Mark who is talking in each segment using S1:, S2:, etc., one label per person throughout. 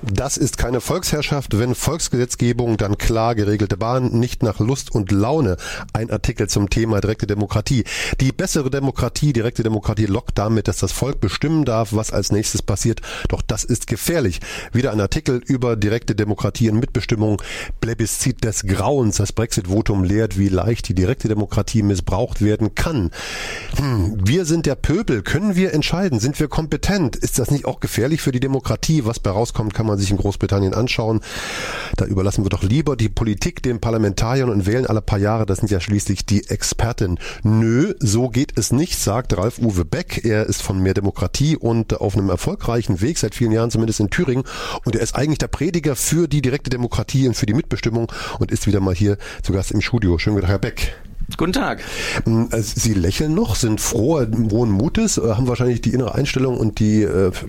S1: Das ist keine Volksherrschaft, wenn Volksgesetzgebung, dann klar geregelte Bahn, nicht nach Lust und Laune. Ein Artikel zum Thema direkte Demokratie. Die bessere Demokratie, direkte Demokratie lockt damit, dass das Volk bestimmen darf, was als nächstes passiert. Doch das ist gefährlich. Wieder ein Artikel über direkte Demokratie und Mitbestimmung. Plebiszit des Grauens. Das Brexit-Votum lehrt, wie leicht die direkte Demokratie missbraucht werden kann. Wir sind der Pöbel. Können wir entscheiden? Sind wir kompetent? Ist das nicht auch gefährlich für die Demokratie? Was bei rauskommt, kann man sich in Großbritannien anschauen. Da überlassen wir doch lieber die Politik den Parlamentariern und wählen alle paar Jahre. Das sind ja schließlich die Experten. Nö, so geht es nicht, sagt Ralf-Uwe Beck. Er ist von Mehr Demokratie und auf einem erfolgreichen Weg, seit vielen Jahren zumindest in Thüringen. Und er ist eigentlich der Prediger für die direkte Demokratie und für die Mitbestimmung und ist wieder mal hier zu Gast im Studio. Schönen guten Tag, Herr Beck.
S2: Guten Tag.
S1: Sie lächeln noch, sind frohen Mutes, haben wahrscheinlich die innere Einstellung und die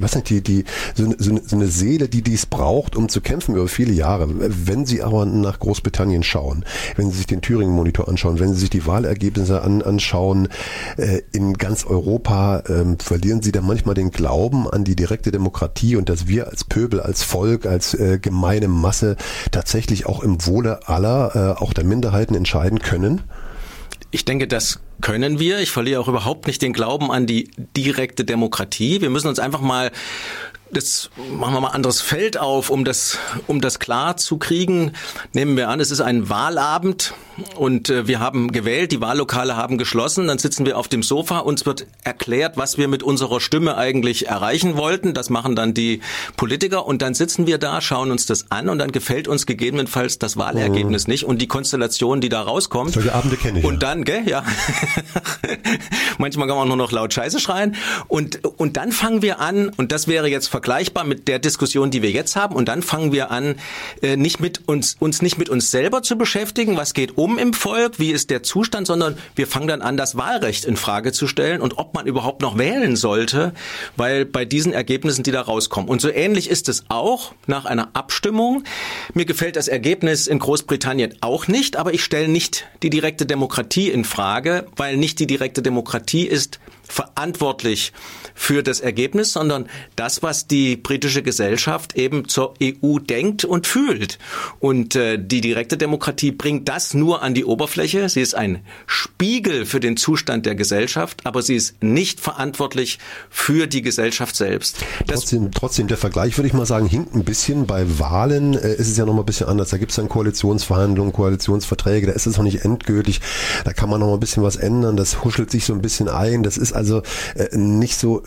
S1: so eine Seele, die dies braucht, um zu kämpfen über viele Jahre. Wenn Sie aber nach Großbritannien schauen, wenn Sie sich den Thüringen-Monitor anschauen, wenn Sie sich die Wahlergebnisse anschauen, in ganz Europa, verlieren Sie dann manchmal den Glauben an die direkte Demokratie und dass wir als Pöbel, als Volk, als gemeine Masse tatsächlich auch im Wohle aller, auch der Minderheiten entscheiden können?
S2: Ich denke, das können wir. Ich verliere auch überhaupt nicht den Glauben an die direkte Demokratie. Wir müssen uns einfach mal, das machen wir mal ein anderes Feld auf, um das klar zu kriegen. Nehmen wir an, es ist ein Wahlabend und wir haben gewählt, die Wahllokale haben geschlossen, dann sitzen wir auf dem Sofa, uns wird erklärt, was wir mit unserer Stimme eigentlich erreichen wollten. Das machen dann die Politiker und dann sitzen wir da, schauen uns das an und dann gefällt uns gegebenenfalls das Wahlergebnis nicht und die Konstellation, die da rauskommt.
S1: Solche Abende kenne ich.
S2: Und dann, ja. Manchmal kann man nur noch laut Scheiße schreien und dann fangen wir an, und das wäre jetzt vergleichbar mit der Diskussion, die wir jetzt haben, und dann fangen wir an, nicht mit uns nicht mit uns selber zu beschäftigen, was geht im Volk, wie ist der Zustand, sondern wir fangen dann an, das Wahlrecht in Frage zu stellen und ob man überhaupt noch wählen sollte, weil bei diesen Ergebnissen, die da rauskommen. Und so ähnlich ist es auch nach einer Abstimmung. Mir gefällt das Ergebnis in Großbritannien auch nicht, aber ich stelle nicht die direkte Demokratie in Frage, weil nicht die direkte Demokratie ist verantwortlich für das Ergebnis, sondern das, was die britische Gesellschaft eben zur EU denkt und fühlt. Und die direkte Demokratie bringt das nur an die Oberfläche. Sie ist ein Spiegel für den Zustand der Gesellschaft, aber sie ist nicht verantwortlich für die Gesellschaft selbst.
S1: Trotzdem, der Vergleich, würde ich mal sagen, hinkt ein bisschen. Bei Wahlen ist es ja noch mal ein bisschen anders. Da gibt es dann Koalitionsverhandlungen, Koalitionsverträge, da ist es noch nicht endgültig. Da kann man noch mal ein bisschen was ändern. Das huschelt sich so ein bisschen ein. Das ist also nicht so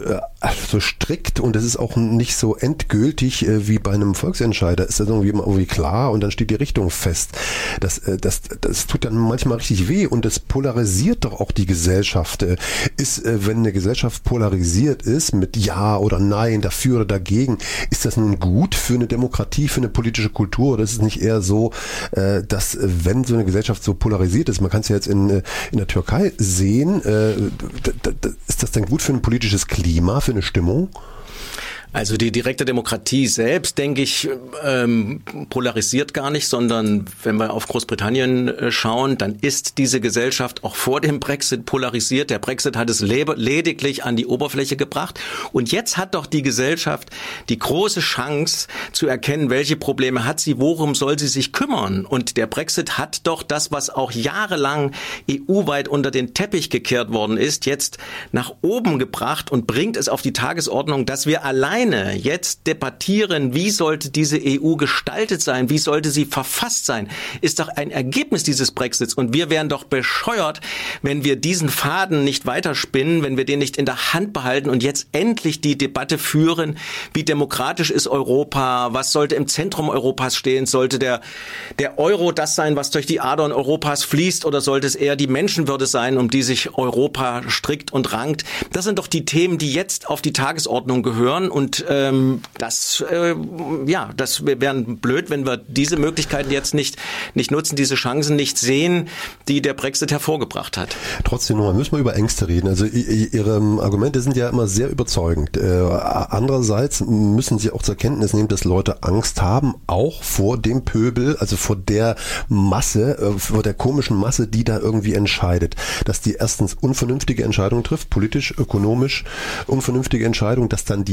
S1: strikt und es ist auch nicht so endgültig wie bei einem Volksentscheider. Ist das irgendwie klar und dann steht die Richtung fest. Das tut dann manchmal richtig weh und das polarisiert doch auch die Gesellschaft. Wenn eine Gesellschaft polarisiert ist mit Ja oder Nein, dafür oder dagegen, ist das nun gut für eine Demokratie, für eine politische Kultur? Oder ist es nicht eher so, dass wenn so eine Gesellschaft so polarisiert ist, man kann es ja jetzt in der Türkei sehen, ist das denn gut für ein politisches Klima, für eine Stimmung?
S2: Also die direkte Demokratie selbst, denke ich, polarisiert gar nicht, sondern wenn wir auf Großbritannien schauen, dann ist diese Gesellschaft auch vor dem Brexit polarisiert. Der Brexit hat es lediglich an die Oberfläche gebracht. Und jetzt hat doch die Gesellschaft die große Chance zu erkennen, welche Probleme hat sie, worum soll sie sich kümmern. Und der Brexit hat doch das, was auch jahrelang EU-weit unter den Teppich gekehrt worden ist, jetzt nach oben gebracht und bringt es auf die Tagesordnung, dass wir alleine jetzt debattieren, wie sollte diese EU gestaltet sein, wie sollte sie verfasst sein, ist doch ein Ergebnis dieses Brexits. Und wir wären doch bescheuert, wenn wir diesen Faden nicht weiterspinnen, wenn wir den nicht in der Hand behalten und jetzt endlich die Debatte führen, wie demokratisch ist Europa, was sollte im Zentrum Europas stehen, sollte der Euro das sein, was durch die Adern Europas fließt, oder sollte es eher die Menschenwürde sein, um die sich Europa strickt und rankt. Das sind doch die Themen, die jetzt auf die Tagesordnung gehören. Und das wäre blöd, wenn wir diese Möglichkeiten jetzt nicht nutzen, diese Chancen nicht sehen, die der Brexit hervorgebracht hat.
S1: Trotzdem nochmal, müssen wir über Ängste reden. Also Ihre Argumente sind ja immer sehr überzeugend. Andererseits müssen Sie auch zur Kenntnis nehmen, dass Leute Angst haben, auch vor dem Pöbel, also vor der Masse, vor der komischen Masse, die da irgendwie entscheidet. Dass die erstens unvernünftige Entscheidungen trifft, politisch, ökonomisch unvernünftige Entscheidungen, dass dann die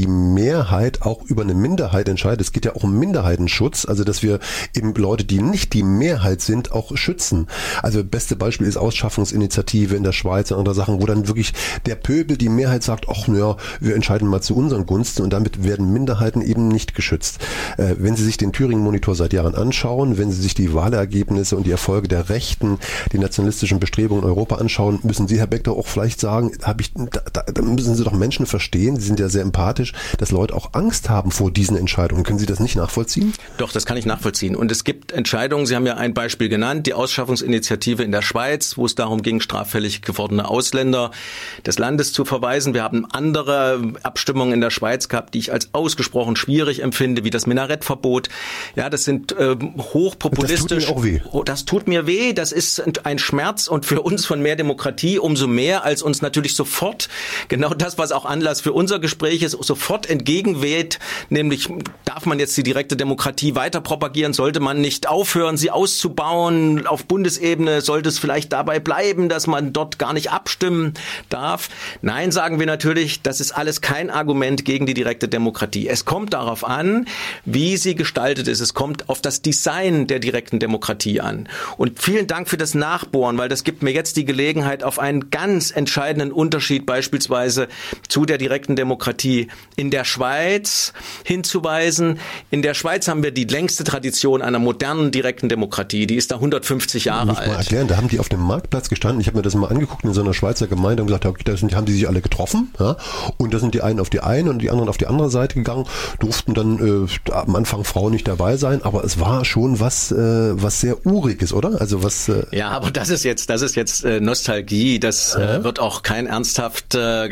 S1: Mehrheit auch über eine Minderheit entscheidet. Es geht ja auch um Minderheitenschutz, also dass wir eben Leute, die nicht die Mehrheit sind, auch schützen. Also beste Beispiel ist Ausschaffungsinitiative in der Schweiz und andere Sachen, wo dann wirklich der Pöbel, die Mehrheit sagt, ach naja, wir entscheiden mal zu unseren Gunsten und damit werden Minderheiten eben nicht geschützt. Wenn Sie sich den Thüringen-Monitor seit Jahren anschauen, wenn Sie sich die Wahlergebnisse und die Erfolge der Rechten, die nationalistischen Bestrebungen in Europa anschauen, müssen Sie, Herr Beck, doch auch vielleicht sagen, da müssen Sie doch Menschen verstehen, Sie sind ja sehr empathisch, dass Leute auch Angst haben vor diesen Entscheidungen. Können Sie das nicht nachvollziehen?
S2: Doch, das kann ich nachvollziehen. Und es gibt Entscheidungen, Sie haben ja ein Beispiel genannt, die Ausschaffungsinitiative in der Schweiz, wo es darum ging, straffällig gewordene Ausländer des Landes zu verweisen. Wir haben andere Abstimmungen in der Schweiz gehabt, die ich als ausgesprochen schwierig empfinde, wie das Minarettverbot. Ja, das sind hochpopulistisch.
S1: Das tut mir auch weh.
S2: Das tut mir weh, das ist ein Schmerz und für uns von mehr Demokratie umso mehr, als uns natürlich sofort genau das, was auch Anlass für unser Gespräch ist, sofort entgegenweht, nämlich darf man jetzt die direkte Demokratie weiter propagieren, sollte man nicht aufhören, sie auszubauen, auf Bundesebene sollte es vielleicht dabei bleiben, dass man dort gar nicht abstimmen darf. Nein, sagen wir natürlich, das ist alles kein Argument gegen die direkte Demokratie. Es kommt darauf an, wie sie gestaltet ist. Es kommt auf das Design der direkten Demokratie an. Und vielen Dank für das Nachbohren, weil das gibt mir jetzt die Gelegenheit, auf einen ganz entscheidenden Unterschied beispielsweise zu der direkten Demokratie in der Schweiz hinzuweisen. In der Schweiz haben wir die längste Tradition einer modernen direkten Demokratie. Die ist da 150 Jahre alt.
S1: Mal erklären, da haben die auf dem Marktplatz gestanden. Ich habe mir das mal angeguckt in so einer Schweizer Gemeinde und gesagt, okay, haben die sich alle getroffen, ja? Und da sind die einen auf die eine und die anderen auf die andere Seite gegangen, durften dann am Anfang Frauen nicht dabei sein, aber es war schon was sehr Uriges, oder? Also was?
S2: Ja, aber das ist jetzt Nostalgie. Das wird auch kein ernsthafter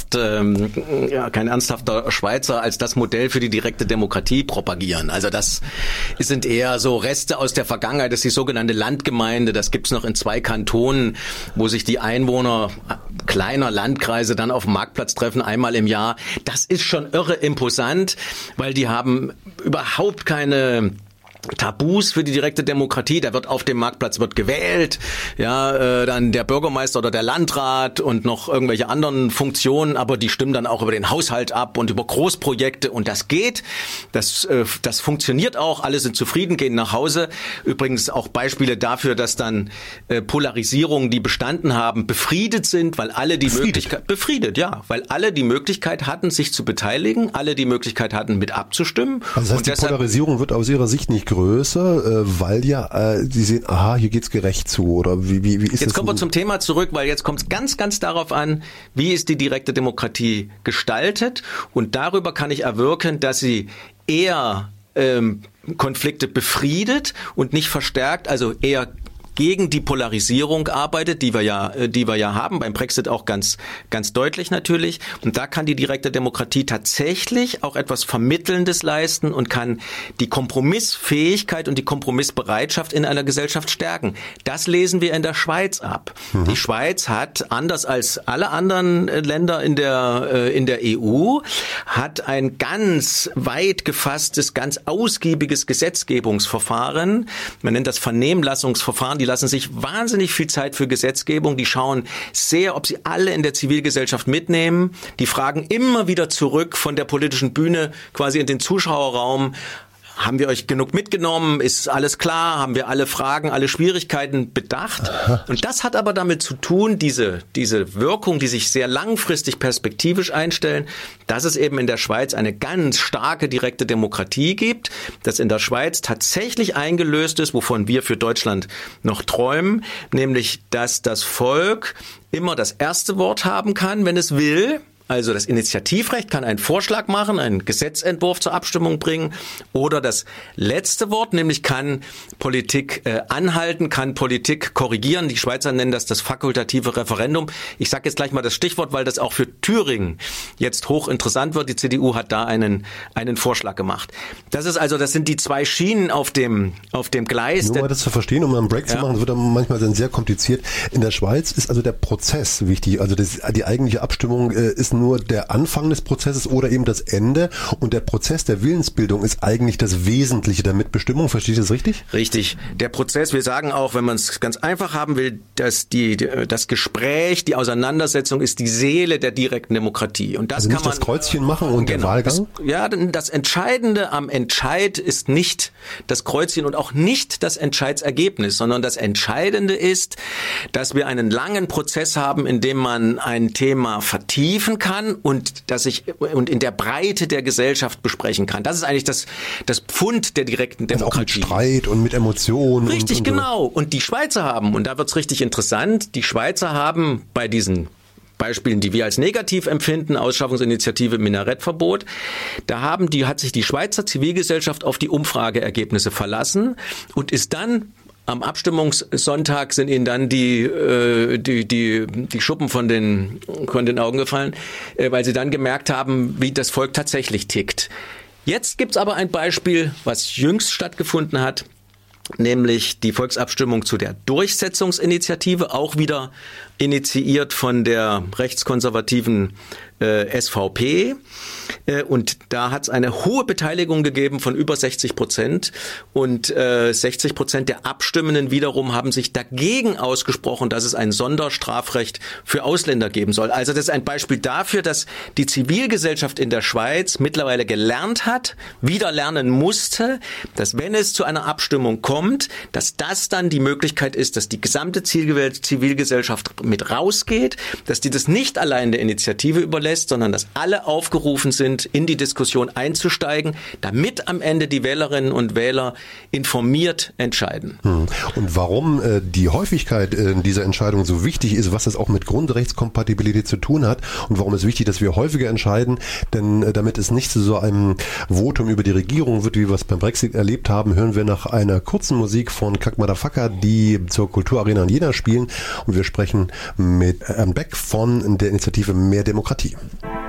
S2: Schweizer als das Modell für die direkte Demokratie propagieren. Also das sind eher so Reste aus der Vergangenheit. Das ist die sogenannte Landgemeinde. Das gibt's noch in 2 Kantonen, wo sich die Einwohner kleiner Landkreise dann auf dem Marktplatz treffen, einmal im Jahr. Das ist schon irre imposant, weil die haben überhaupt keine Tabus für die direkte Demokratie. Da wird auf dem Marktplatz gewählt, ja, dann der Bürgermeister oder der Landrat und noch irgendwelche anderen Funktionen, aber die stimmen dann auch über den Haushalt ab und über Großprojekte und das geht. Das funktioniert auch. Alle sind zufrieden, gehen nach Hause. Übrigens auch Beispiele dafür, dass dann Polarisierungen, die bestanden haben, befriedet sind, weil alle die Möglichkeit weil alle die Möglichkeit hatten, sich zu beteiligen, alle die Möglichkeit hatten, mit abzustimmen.
S1: Also das heißt, die Polarisierung wird aus Ihrer Sicht nicht größer, weil ja sie sehen, aha, hier geht's gerecht zu, oder wie ist das?
S2: Jetzt kommen wir zum Thema zurück, weil jetzt kommt es ganz, ganz darauf an, wie ist die direkte Demokratie gestaltet und darüber kann ich erwirken, dass sie eher Konflikte befriedet und nicht verstärkt, also eher gegen die Polarisierung arbeitet, die wir ja haben, beim Brexit auch ganz, ganz deutlich natürlich. Und da kann die direkte Demokratie tatsächlich auch etwas Vermittelndes leisten und kann die Kompromissfähigkeit und die Kompromissbereitschaft in einer Gesellschaft stärken. Das lesen wir in der Schweiz ab. Mhm. Die Schweiz hat, anders als alle anderen Länder in der EU, hat ein ganz weit gefasstes, ganz ausgiebiges Gesetzgebungsverfahren. Man nennt das Vernehmlassungsverfahren. Die lassen sich wahnsinnig viel Zeit für Gesetzgebung. Die schauen sehr, ob sie alle in der Zivilgesellschaft mitnehmen. Die fragen immer wieder zurück von der politischen Bühne quasi in den Zuschauerraum. Haben wir euch genug mitgenommen? Ist alles klar? Haben wir alle Fragen, alle Schwierigkeiten bedacht? Und das hat aber damit zu tun, diese Wirkung, die sich sehr langfristig perspektivisch einstellen, dass es eben in der Schweiz eine ganz starke direkte Demokratie gibt, dass in der Schweiz tatsächlich eingelöst ist, wovon wir für Deutschland noch träumen, nämlich, dass das Volk immer das erste Wort haben kann, wenn es will. Also das Initiativrecht kann einen Vorschlag machen, einen Gesetzentwurf zur Abstimmung bringen oder das letzte Wort, nämlich kann Politik anhalten, kann Politik korrigieren. Die Schweizer nennen das fakultative Referendum. Ich sage jetzt gleich mal das Stichwort, weil das auch für Thüringen jetzt hochinteressant wird. Die CDU hat da einen Vorschlag gemacht. Das sind die 2 Schienen auf dem Gleis.
S1: Nur mal das zu verstehen, um einen Break zu machen, das wird dann manchmal dann sehr kompliziert. In der Schweiz ist also der Prozess wichtig. Also die eigentliche Abstimmung ist nur der Anfang des Prozesses oder eben das Ende und der Prozess der Willensbildung ist eigentlich das Wesentliche der Mitbestimmung. Verstehe ich das richtig?
S2: Richtig. Der Prozess, wir sagen auch, wenn man es ganz einfach haben will, dass das Gespräch, die Auseinandersetzung ist die Seele der direkten Demokratie. Und das
S1: also
S2: kann
S1: nicht
S2: man
S1: das Kreuzchen machen und der Wahlgang?
S2: Das Entscheidende am Entscheid ist nicht das Kreuzchen und auch nicht das Entscheidsergebnis, sondern das Entscheidende ist, dass wir einen langen Prozess haben, in dem man ein Thema vertiefen kann und in der Breite der Gesellschaft besprechen kann. Das ist eigentlich das Pfund der direkten Demokratie.
S1: Also auch mit Streit und mit Emotionen.
S2: Richtig,
S1: und
S2: genau. Und die Schweizer haben, und da wird's richtig interessant, die Schweizer haben bei diesen Beispielen, die wir als negativ empfinden, Ausschaffungsinitiative, Minarettverbot, hat sich die Schweizer Zivilgesellschaft auf die Umfrageergebnisse verlassen und ist dann am Abstimmungssonntag sind ihnen dann die Schuppen von den Augen gefallen, weil sie dann gemerkt haben, wie das Volk tatsächlich tickt. Jetzt gibt's aber ein Beispiel, was jüngst stattgefunden hat, nämlich die Volksabstimmung zu der Durchsetzungsinitiative, auch wieder initiiert von der rechtskonservativen SVP. Und da hat es eine hohe Beteiligung gegeben von über 60%. Und 60% der Abstimmenden wiederum haben sich dagegen ausgesprochen, dass es ein Sonderstrafrecht für Ausländer geben soll. Also das ist ein Beispiel dafür, dass die Zivilgesellschaft in der Schweiz mittlerweile gelernt hat, wieder lernen musste, dass wenn es zu einer Abstimmung kommt, dass das dann die Möglichkeit ist, dass die gesamte Zivilgesellschaft mit rausgeht, dass die das nicht allein der Initiative überlässt, sondern dass alle aufgerufen sind, in die Diskussion einzusteigen, damit am Ende die Wählerinnen und Wähler informiert entscheiden.
S1: Und warum die Häufigkeit dieser Entscheidung so wichtig ist, was das auch mit Grundrechtskompatibilität zu tun hat und warum es wichtig ist, dass wir häufiger entscheiden, denn damit es nicht zu so einem Votum über die Regierung wird, wie wir es beim Brexit erlebt haben, hören wir nach einer kurzen Musik von Kack Motherfucker, die zur Kulturarena in Jena spielen und wir sprechen mit Herrn Beck von der Initiative Mehr Demokratie.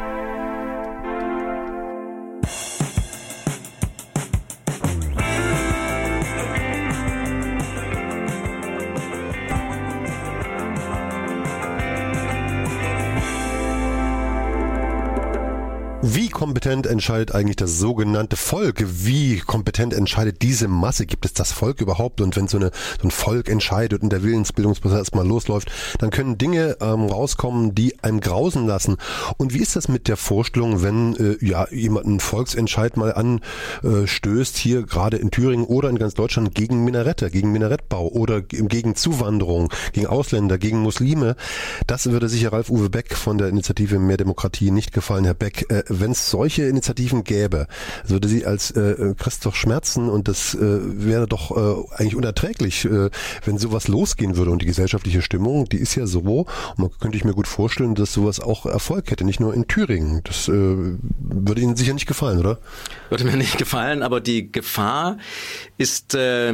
S1: Wie kompetent entscheidet eigentlich das sogenannte Volk? Wie kompetent entscheidet diese Masse? Gibt es das Volk überhaupt? Und wenn so ein Volk entscheidet und der Willensbildungsprozess mal losläuft, dann können Dinge rauskommen, die einem grausen lassen. Und wie ist das mit der Vorstellung, wenn jemand einen Volksentscheid mal anstößt, hier gerade in Thüringen oder in ganz Deutschland gegen Minarette, gegen Minarettbau oder gegen Zuwanderung, gegen Ausländer, gegen Muslime? Das würde sicher Ralf-Uwe Beck von der Initiative Mehr Demokratie nicht gefallen. Herr Beck, wenn es solche Initiativen gäbe, würde sie als Christoph schmerzen und das wäre doch eigentlich unerträglich, wenn sowas losgehen würde. Und die gesellschaftliche Stimmung, die ist ja so, und man könnte ich mir gut vorstellen, dass sowas auch Erfolg hätte, nicht nur in Thüringen. Das würde Ihnen sicher nicht gefallen, oder?
S2: Würde mir nicht gefallen, aber die Gefahr ist gar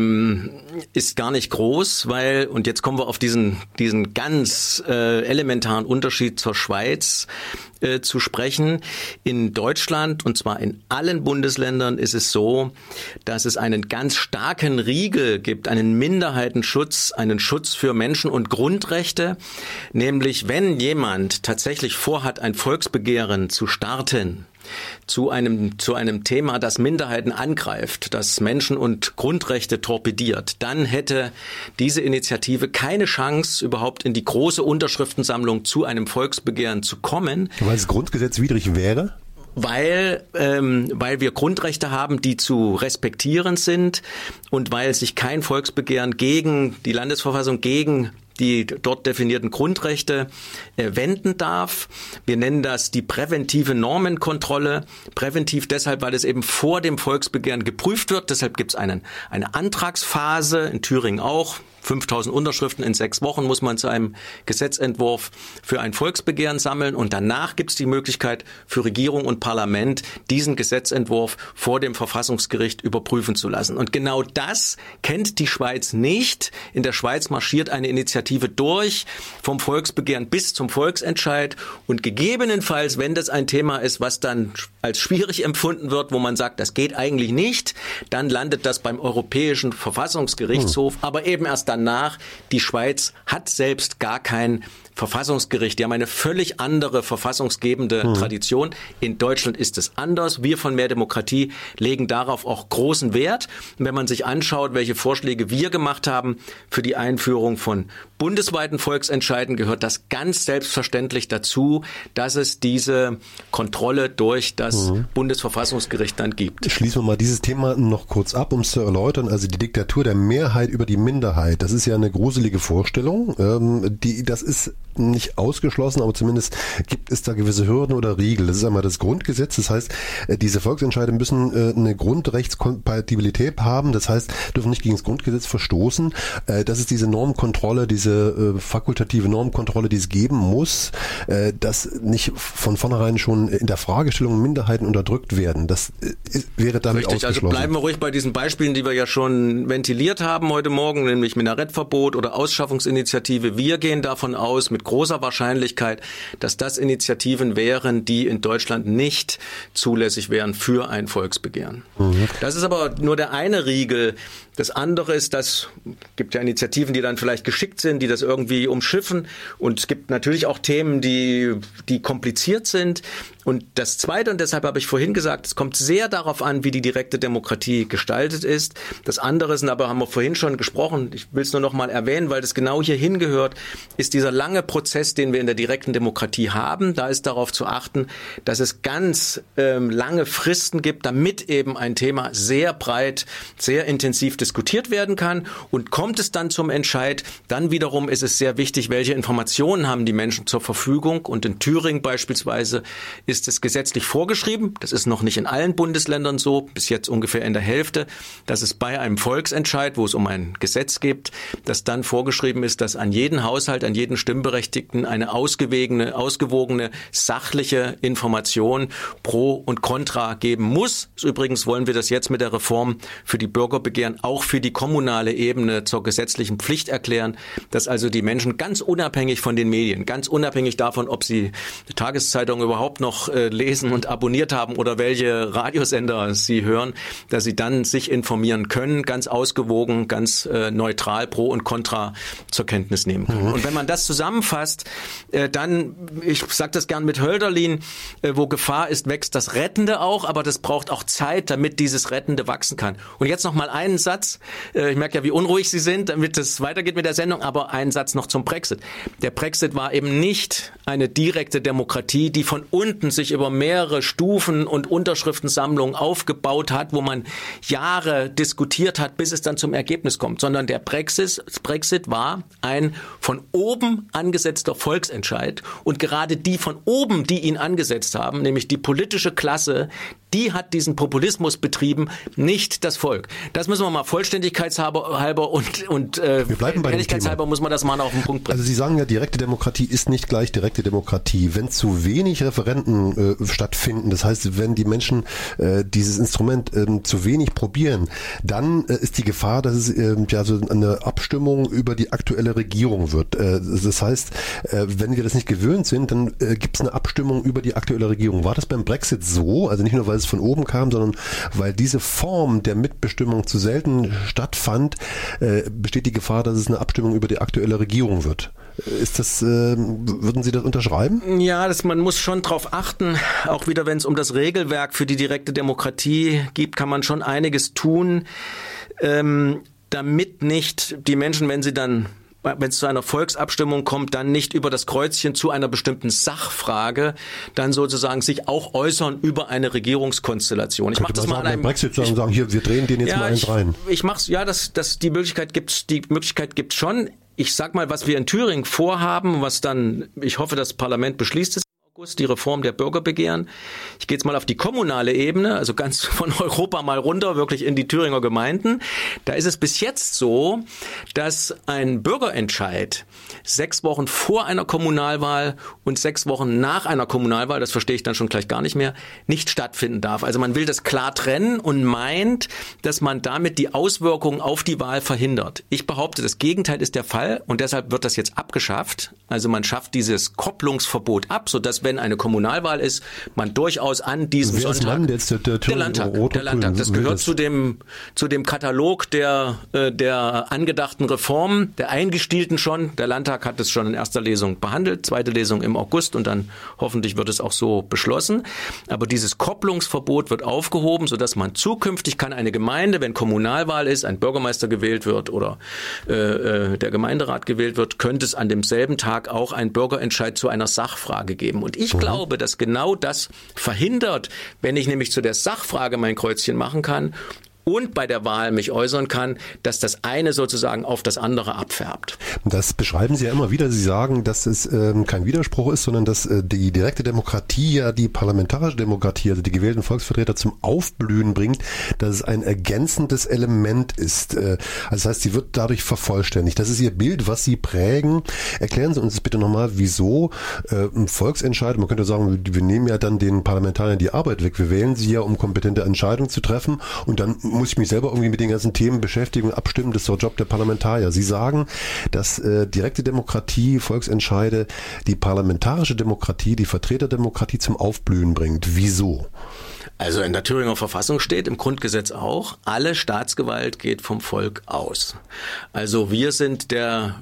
S2: nicht groß, weil, und jetzt kommen wir auf diesen ganz elementaren Unterschied zur Schweiz zu sprechen. In Deutschland, und zwar in allen Bundesländern, ist es so, dass es einen ganz starken Riegel gibt, einen Minderheitenschutz, einen Schutz für Menschen- und Grundrechte. Nämlich, wenn jemand tatsächlich vorhat, ein Volksbegehren zu starten, zu einem Thema, das Minderheiten angreift, das Menschen- und Grundrechte torpediert, dann hätte diese Initiative keine Chance, überhaupt in die große Unterschriftensammlung zu einem Volksbegehren zu kommen.
S1: Weil es grundgesetzwidrig wäre?
S2: Weil wir Grundrechte haben, die zu respektieren sind und weil sich kein Volksbegehren gegen die Landesverfassung, gegen die dort definierten Grundrechte wenden darf. Wir nennen das die präventive Normenkontrolle. Präventiv deshalb, weil es eben vor dem Volksbegehren geprüft wird. Deshalb gibt es eine Antragsphase, in Thüringen auch. 5000 Unterschriften in 6 Wochen muss man zu einem Gesetzentwurf für ein Volksbegehren sammeln und danach gibt es die Möglichkeit für Regierung und Parlament, diesen Gesetzentwurf vor dem Verfassungsgericht überprüfen zu lassen. Und genau das kennt die Schweiz nicht. In der Schweiz marschiert eine Initiative durch, vom Volksbegehren bis zum Volksentscheid und gegebenenfalls, wenn das ein Thema ist, was dann als schwierig empfunden wird, wo man sagt, das geht eigentlich nicht, dann landet das beim Europäischen Verfassungsgerichtshof, aber eben erst danach, die Schweiz hat selbst gar kein Verfassungsgericht. Die haben eine völlig andere verfassungsgebende Tradition. In Deutschland ist es anders. Wir von Mehr Demokratie legen darauf auch großen Wert. Und wenn man sich anschaut, welche Vorschläge wir gemacht haben für die Einführung von bundesweiten Volksentscheiden, gehört das ganz selbstverständlich dazu, dass es diese Kontrolle durch das Bundesverfassungsgericht dann gibt.
S1: Schließen wir mal dieses Thema noch kurz ab, um es zu erläutern. Also die Diktatur der Mehrheit über die Minderheit, das ist ja eine gruselige Vorstellung. Das ist nicht ausgeschlossen, aber zumindest gibt es da gewisse Hürden oder Riegel. Das ist einmal das Grundgesetz. Das heißt, diese Volksentscheide müssen eine Grundrechtskompatibilität haben. Das heißt, dürfen nicht gegen das Grundgesetz verstoßen. Das ist diese Normkontrolle, diese fakultative Normkontrolle, die es geben muss, dass nicht von vornherein schon in der Fragestellung Minderheiten unterdrückt werden. Das wäre damit
S2: richtig,
S1: ausgeschlossen.
S2: Also bleiben wir ruhig bei diesen Beispielen, die wir ja schon ventiliert haben heute Morgen, nämlich Minarettverbot oder Ausschaffungsinitiative. Wir gehen davon aus, mit großer Wahrscheinlichkeit, dass das Initiativen wären, die in Deutschland nicht zulässig wären für ein Volksbegehren. Das ist aber nur der eine Riegel. Das andere ist, dass gibt ja Initiativen, die dann vielleicht geschickt sind, die das irgendwie umschiffen. Und es gibt natürlich auch Themen, die kompliziert sind. Und das Zweite, und deshalb habe ich vorhin gesagt, es kommt sehr darauf an, wie die direkte Demokratie gestaltet ist. Das andere ist, aber haben wir vorhin schon gesprochen, ich will es nur noch mal erwähnen, weil das genau hier hingehört, ist dieser lange Prozess, den wir in der direkten Demokratie haben. Da ist darauf zu achten, dass es ganz lange Fristen gibt, damit eben ein Thema sehr breit, sehr intensiv diskutiert werden kann. Und kommt es dann zum Entscheid, dann wiederum ist es sehr wichtig, welche Informationen haben die Menschen zur Verfügung. Und in Thüringen beispielsweise ist es gesetzlich vorgeschrieben, das ist noch nicht in allen Bundesländern so, bis jetzt ungefähr in der Hälfte, dass es bei einem Volksentscheid, wo es um ein Gesetz geht, dass dann vorgeschrieben ist, dass an jeden Haushalt, an jeden Stimmberechtigten eine ausgewogene, sachliche Information pro und contra geben muss. Übrigens wollen wir das jetzt mit der Reform für die Bürgerbegehren auch für die kommunale Ebene zur gesetzlichen Pflicht erklären, dass also die Menschen ganz unabhängig von den Medien, ganz unabhängig davon, ob sie die Tageszeitung überhaupt noch lesen und abonniert haben oder welche Radiosender sie hören, dass sie dann sich informieren können, ganz ausgewogen, ganz neutral pro und contra zur Kenntnis nehmen können. Und wenn man das zusammenfasst, dann, ich sage das gern mit Hölderlin, wo Gefahr ist, wächst das Rettende auch, aber das braucht auch Zeit, damit dieses Rettende wachsen kann. Und jetzt noch mal einen Satz, ich merke ja, wie unruhig Sie sind, damit es weitergeht mit der Sendung, aber einen Satz noch zum Brexit. Der Brexit war eben nicht eine direkte Demokratie, die von unten sich über mehrere Stufen und Unterschriftensammlungen aufgebaut hat, wo man Jahre diskutiert hat, bis es dann zum Ergebnis kommt, sondern der Brexit war ein von oben angesetzter Volksentscheid und gerade die von oben, die ihn angesetzt haben, nämlich die politische Klasse, die hat diesen Populismus betrieben, nicht das Volk. Das müssen wir mal vollständigkeitshalber und ehrlichkeitshalber muss man das mal auf den Punkt bringen.
S1: Also Sie sagen ja, direkte Demokratie ist nicht gleich direkte Demokratie. Wenn zu wenig Referenden stattfinden, das heißt, wenn die Menschen dieses Instrument zu wenig probieren, dann ist die Gefahr, dass es so eine Abstimmung über die aktuelle Regierung wird. Das heißt, wenn wir das nicht gewöhnt sind, dann gibt es eine Abstimmung über die aktuelle Regierung. War das beim Brexit so? Also nicht nur, weil es von oben kam, sondern weil diese Form der Mitbestimmung zu selten stattfand, besteht die Gefahr, dass es eine Abstimmung über die aktuelle Regierung wird. Ist das, würden Sie das unterschreiben?
S2: Ja, man muss schon drauf achten, auch wieder, wenn es um das Regelwerk für die direkte Demokratie geht, kann man schon einiges tun, damit nicht die Menschen, wenn es zu einer Volksabstimmung kommt, dann nicht über das Kreuzchen zu einer bestimmten Sachfrage dann sozusagen sich auch äußern über eine Regierungskonstellation. Ich mache das mal an einem
S1: Brexit sagen, hier, wir drehen den jetzt mal eins rein.
S2: Ich mach's, ja, die Möglichkeit gibt's schon. Ich sag mal, was wir in Thüringen vorhaben, was dann, ich hoffe, das Parlament beschließt es im August, die Reform der Bürgerbegehren. Ich gehe jetzt mal auf die kommunale Ebene, also ganz von Europa mal runter, wirklich in die Thüringer Gemeinden. Da ist es bis jetzt so, dass ein Bürgerentscheid 6 Wochen vor einer Kommunalwahl und 6 Wochen nach einer Kommunalwahl, das verstehe ich dann schon gleich gar nicht mehr, nicht stattfinden darf. Also man will das klar trennen und meint, dass man damit die Auswirkungen auf die Wahl verhindert. Ich behaupte, das Gegenteil ist der Fall und deshalb wird das jetzt abgeschafft. Also man schafft dieses Kopplungsverbot ab, sodass dass, wenn eine Kommunalwahl ist, man durchaus an diesem Sonntag...
S1: Der
S2: Landtag. Das gehört zu dem Katalog der angedachten Reformen, der eingestielten schon. Der Landtag hat es schon in erster Lesung behandelt, zweite Lesung im August und dann hoffentlich wird es auch so beschlossen. Aber dieses Kopplungsverbot wird aufgehoben, sodass man zukünftig kann eine Gemeinde, wenn Kommunalwahl ist, ein Bürgermeister gewählt wird oder der Gemeinderat gewählt wird, könnte es an demselben Tag auch einen Bürgerentscheid zu einer Sachfrage geben. Und ich glaube, dass genau das verhindert, wenn ich nämlich zu der Sachfrage mein Kreuzchen machen kann und bei der Wahl mich äußern kann, dass das eine sozusagen auf das andere abfärbt.
S1: Das beschreiben Sie ja immer wieder. Sie sagen, dass es kein Widerspruch ist, sondern dass die direkte Demokratie ja die parlamentarische Demokratie, also die gewählten Volksvertreter zum Aufblühen bringt, dass es ein ergänzendes Element ist. Also das heißt, sie wird dadurch vervollständigt. Das ist Ihr Bild, was Sie prägen. Erklären Sie uns bitte nochmal, wieso Volksentscheide, man könnte sagen, wir nehmen ja dann den Parlamentariern die Arbeit weg. Wir wählen sie ja, um kompetente Entscheidungen zu treffen und dann muss ich mich selber irgendwie mit den ganzen Themen beschäftigen und abstimmen. Das ist der Job der Parlamentarier. Sie sagen, dass direkte Demokratie, Volksentscheide, die parlamentarische Demokratie, die Vertreterdemokratie zum Aufblühen bringt. Wieso?
S2: Also in der Thüringer Verfassung steht, im Grundgesetz auch, alle Staatsgewalt geht vom Volk aus. Also wir sind der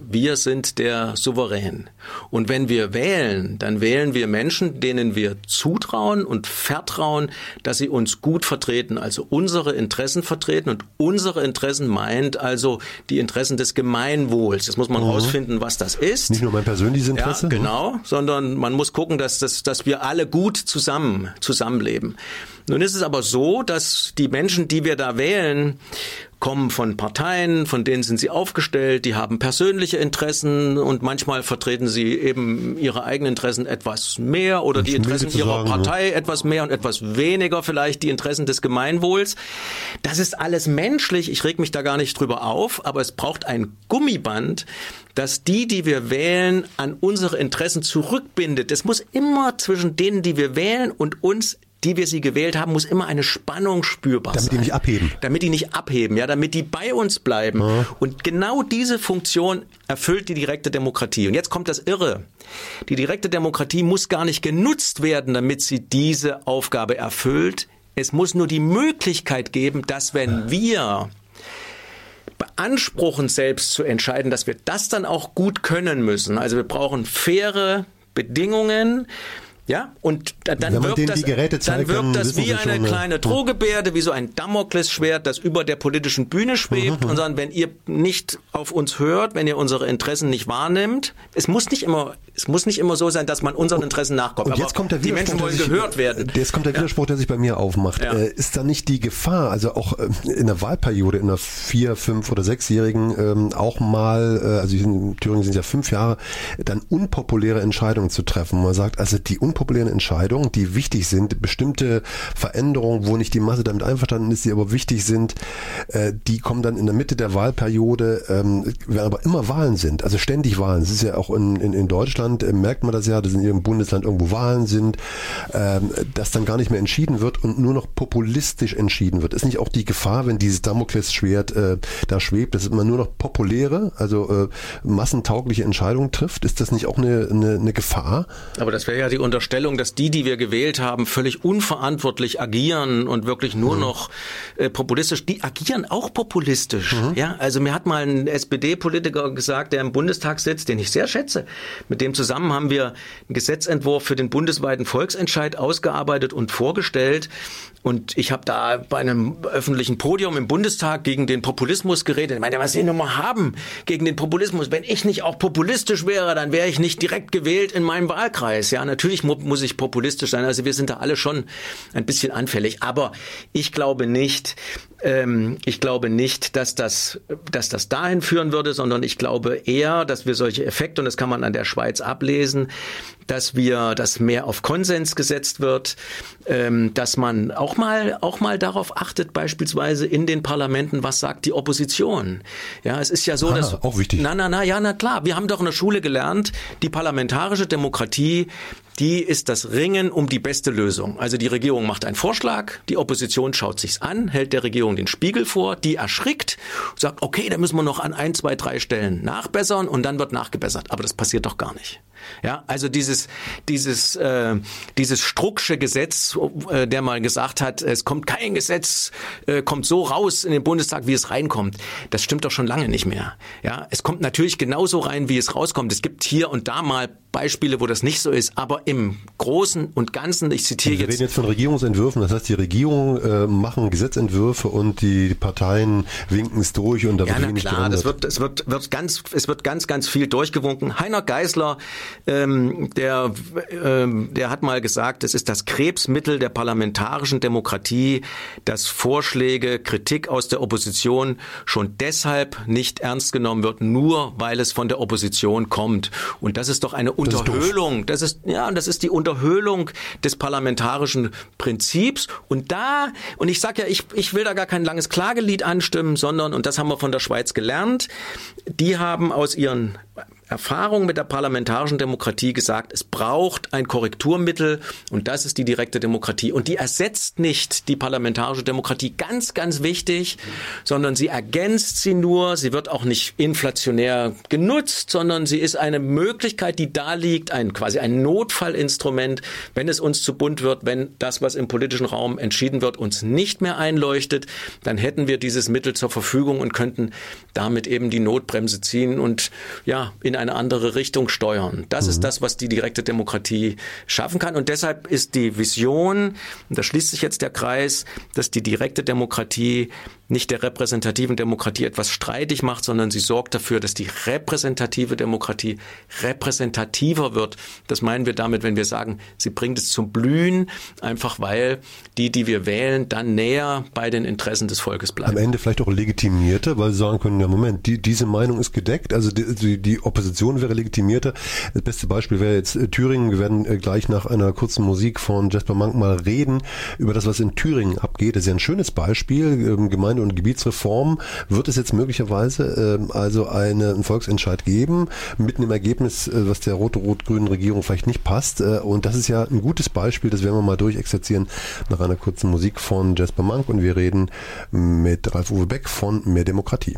S2: Souverän. Und wenn wir wählen, dann wählen wir Menschen, denen wir zutrauen und vertrauen, dass sie uns gut vertreten, also unsere Interessen vertreten. Und unsere Interessen meint also die Interessen des Gemeinwohls. Das muss man rausfinden, was das ist.
S1: Nicht nur mein persönliches Interesse.
S2: Ja, genau, sondern man muss gucken, dass wir alle gut zusammenleben. Nun ist es aber so, dass die Menschen, die wir da wählen, kommen von Parteien, von denen sind sie aufgestellt, die haben persönliche Interessen und manchmal vertreten sie eben ihre eigenen Interessen etwas mehr oder die Interessen ihrer Partei etwas mehr und etwas weniger vielleicht die Interessen des Gemeinwohls. Das ist alles menschlich, ich reg mich da gar nicht drüber auf, aber es braucht ein Gummiband, das die wir wählen, an unsere Interessen zurückbindet. Es muss immer zwischen denen, die wir wählen und uns, die wir sie gewählt haben, muss immer eine Spannung spürbar sein.
S1: Damit die nicht abheben.
S2: Damit die nicht abheben, ja, damit die bei uns bleiben. Ja. Und genau diese Funktion erfüllt die direkte Demokratie. Und jetzt kommt das Irre. Die direkte Demokratie muss gar nicht genutzt werden, damit sie diese Aufgabe erfüllt. Es muss nur die Möglichkeit geben, dass wenn wir beanspruchen, selbst zu entscheiden, dass wir das dann auch gut können müssen. Also wir brauchen faire Bedingungen. Ja, und dann wirkt das wie eine kleine Drohgebärde, wie so ein Damoklesschwert, das über der politischen Bühne schwebt. Und dann, wenn ihr nicht auf uns hört, wenn ihr unsere Interessen nicht wahrnimmt, es muss nicht immer so sein, dass man unseren Interessen nachkommt.
S1: Und jetzt kommt der
S2: die Menschen wollen gehört werden.
S1: Jetzt kommt der Widerspruch, der sich bei mir aufmacht. Ja. Ist da nicht die Gefahr, also auch in der Wahlperiode, in der 4-, 5- oder 6-jährigen auch mal, also in Thüringen sind es ja 5 Jahre, dann unpopuläre Entscheidungen zu treffen. Man sagt, also die unpopulären Entscheidungen, die wichtig sind, bestimmte Veränderungen, wo nicht die Masse damit einverstanden ist, die aber wichtig sind, die kommen dann in der Mitte der Wahlperiode, wenn aber immer Wahlen sind, also ständig Wahlen. Es ist ja auch in Deutschland, merkt man das ja, dass in ihrem Bundesland irgendwo Wahlen sind, dass dann gar nicht mehr entschieden wird und nur noch populistisch entschieden wird. Ist nicht auch die Gefahr, wenn dieses Damoklesschwert da schwebt, dass man nur noch populäre, also massentaugliche Entscheidungen trifft? Ist das nicht auch eine Gefahr?
S2: Aber das wäre ja die Unterstellung, dass die wir gewählt haben, völlig unverantwortlich agieren und wirklich nur noch populistisch. Die agieren auch populistisch. Ja, also mir hat mal ein SPD-Politiker gesagt, der im Bundestag sitzt, den ich sehr schätze. Mit dem zusammen haben wir einen Gesetzentwurf für den bundesweiten Volksentscheid ausgearbeitet und vorgestellt. Und ich habe da bei einem öffentlichen Podium im Bundestag gegen den Populismus geredet. Ich meine, was Sie nun mal haben gegen den Populismus? Wenn ich nicht auch populistisch wäre, dann wäre ich nicht direkt gewählt in meinem Wahlkreis. Ja, natürlich muss ich populistisch sein. Also wir sind da alle schon ein bisschen anfällig. Aber ich glaube nicht, dass das dahin führen würde, sondern ich glaube eher, dass wir solche Effekte, und das kann man an der Schweiz ablesen, dass mehr auf Konsens gesetzt wird, dass man auch mal darauf achtet, beispielsweise in den Parlamenten, was sagt die Opposition. Ja, es ist ja so, dass
S1: auch wichtig.
S2: Na klar, wir haben doch in der Schule gelernt, die parlamentarische Demokratie, die ist das Ringen um die beste Lösung. Also die Regierung macht einen Vorschlag, die Opposition schaut sich's an, hält der Regierung den Spiegel vor, die erschrickt, sagt, okay, da müssen wir noch an 1, 2, 3 Stellen nachbessern und dann wird nachgebessert. Aber das passiert doch gar nicht. Ja, also dieses Strucksche Gesetz, der mal gesagt hat, es kommt kein Gesetz, kommt so raus in den Bundestag, wie es reinkommt. Das stimmt doch schon lange nicht mehr. Ja, es kommt natürlich genauso rein, wie es rauskommt. Es gibt hier und da mal Beispiele, wo das nicht so ist, aber im Großen und Ganzen, ich zitiere
S1: Wir reden jetzt von Regierungsentwürfen, das heißt, die Regierung machen Gesetzentwürfe und die Parteien winken es durch und da wird wenig geändert.
S2: Es wird ganz viel durchgewunken. Heiner Geisler, der hat mal gesagt, es ist das Krebsmittel der parlamentarischen Demokratie, dass Vorschläge, Kritik aus der Opposition schon deshalb nicht ernst genommen wird, nur weil es von der Opposition kommt. Und das ist doch eine Unterhöhlung. Das ist die Unterhöhlung des parlamentarischen Prinzips. Und ich sage ja, ich will da gar kein langes Klagelied anstimmen, sondern, und das haben wir von der Schweiz gelernt, die haben aus ihren Erfahrung mit der parlamentarischen Demokratie gesagt, es braucht ein Korrekturmittel und das ist die direkte Demokratie. Und die ersetzt nicht die parlamentarische Demokratie, ganz, ganz wichtig, sondern sie ergänzt sie nur. Sie wird auch nicht inflationär genutzt, sondern sie ist eine Möglichkeit, die da liegt, quasi ein Notfallinstrument, wenn es uns zu bunt wird, wenn das, was im politischen Raum entschieden wird, uns nicht mehr einleuchtet, dann hätten wir dieses Mittel zur Verfügung und könnten damit eben die Notbremse ziehen und in eine andere Richtung steuern. Das ist das, was die direkte Demokratie schaffen kann. Und deshalb ist die Vision, und da schließt sich jetzt der Kreis, dass die direkte Demokratie nicht der repräsentativen Demokratie etwas streitig macht, sondern sie sorgt dafür, dass die repräsentative Demokratie repräsentativer wird. Das meinen wir damit, wenn wir sagen, sie bringt es zum Blühen, einfach weil die wir wählen, dann näher bei den Interessen des Volkes bleiben.
S1: Am Ende vielleicht auch legitimierter, weil sie sagen können, ja Moment, diese Meinung ist gedeckt, also die Opposition wäre legitimierter. Das beste Beispiel wäre jetzt Thüringen. Wir werden gleich nach einer kurzen Musik von Jesper Mank mal reden über das, was in Thüringen abgeht. Das ist ja ein schönes Beispiel. Gemeinde- und Gebietsreform. Wird es jetzt möglicherweise einen Volksentscheid geben mit einem Ergebnis, was der rot-rot-grünen Regierung vielleicht nicht passt? Und das ist ja ein gutes Beispiel. Das werden wir mal durchexerzieren nach einer kurzen Musik von Jesper Mank und wir reden mit Ralf-Uwe Beck von Mehr Demokratie.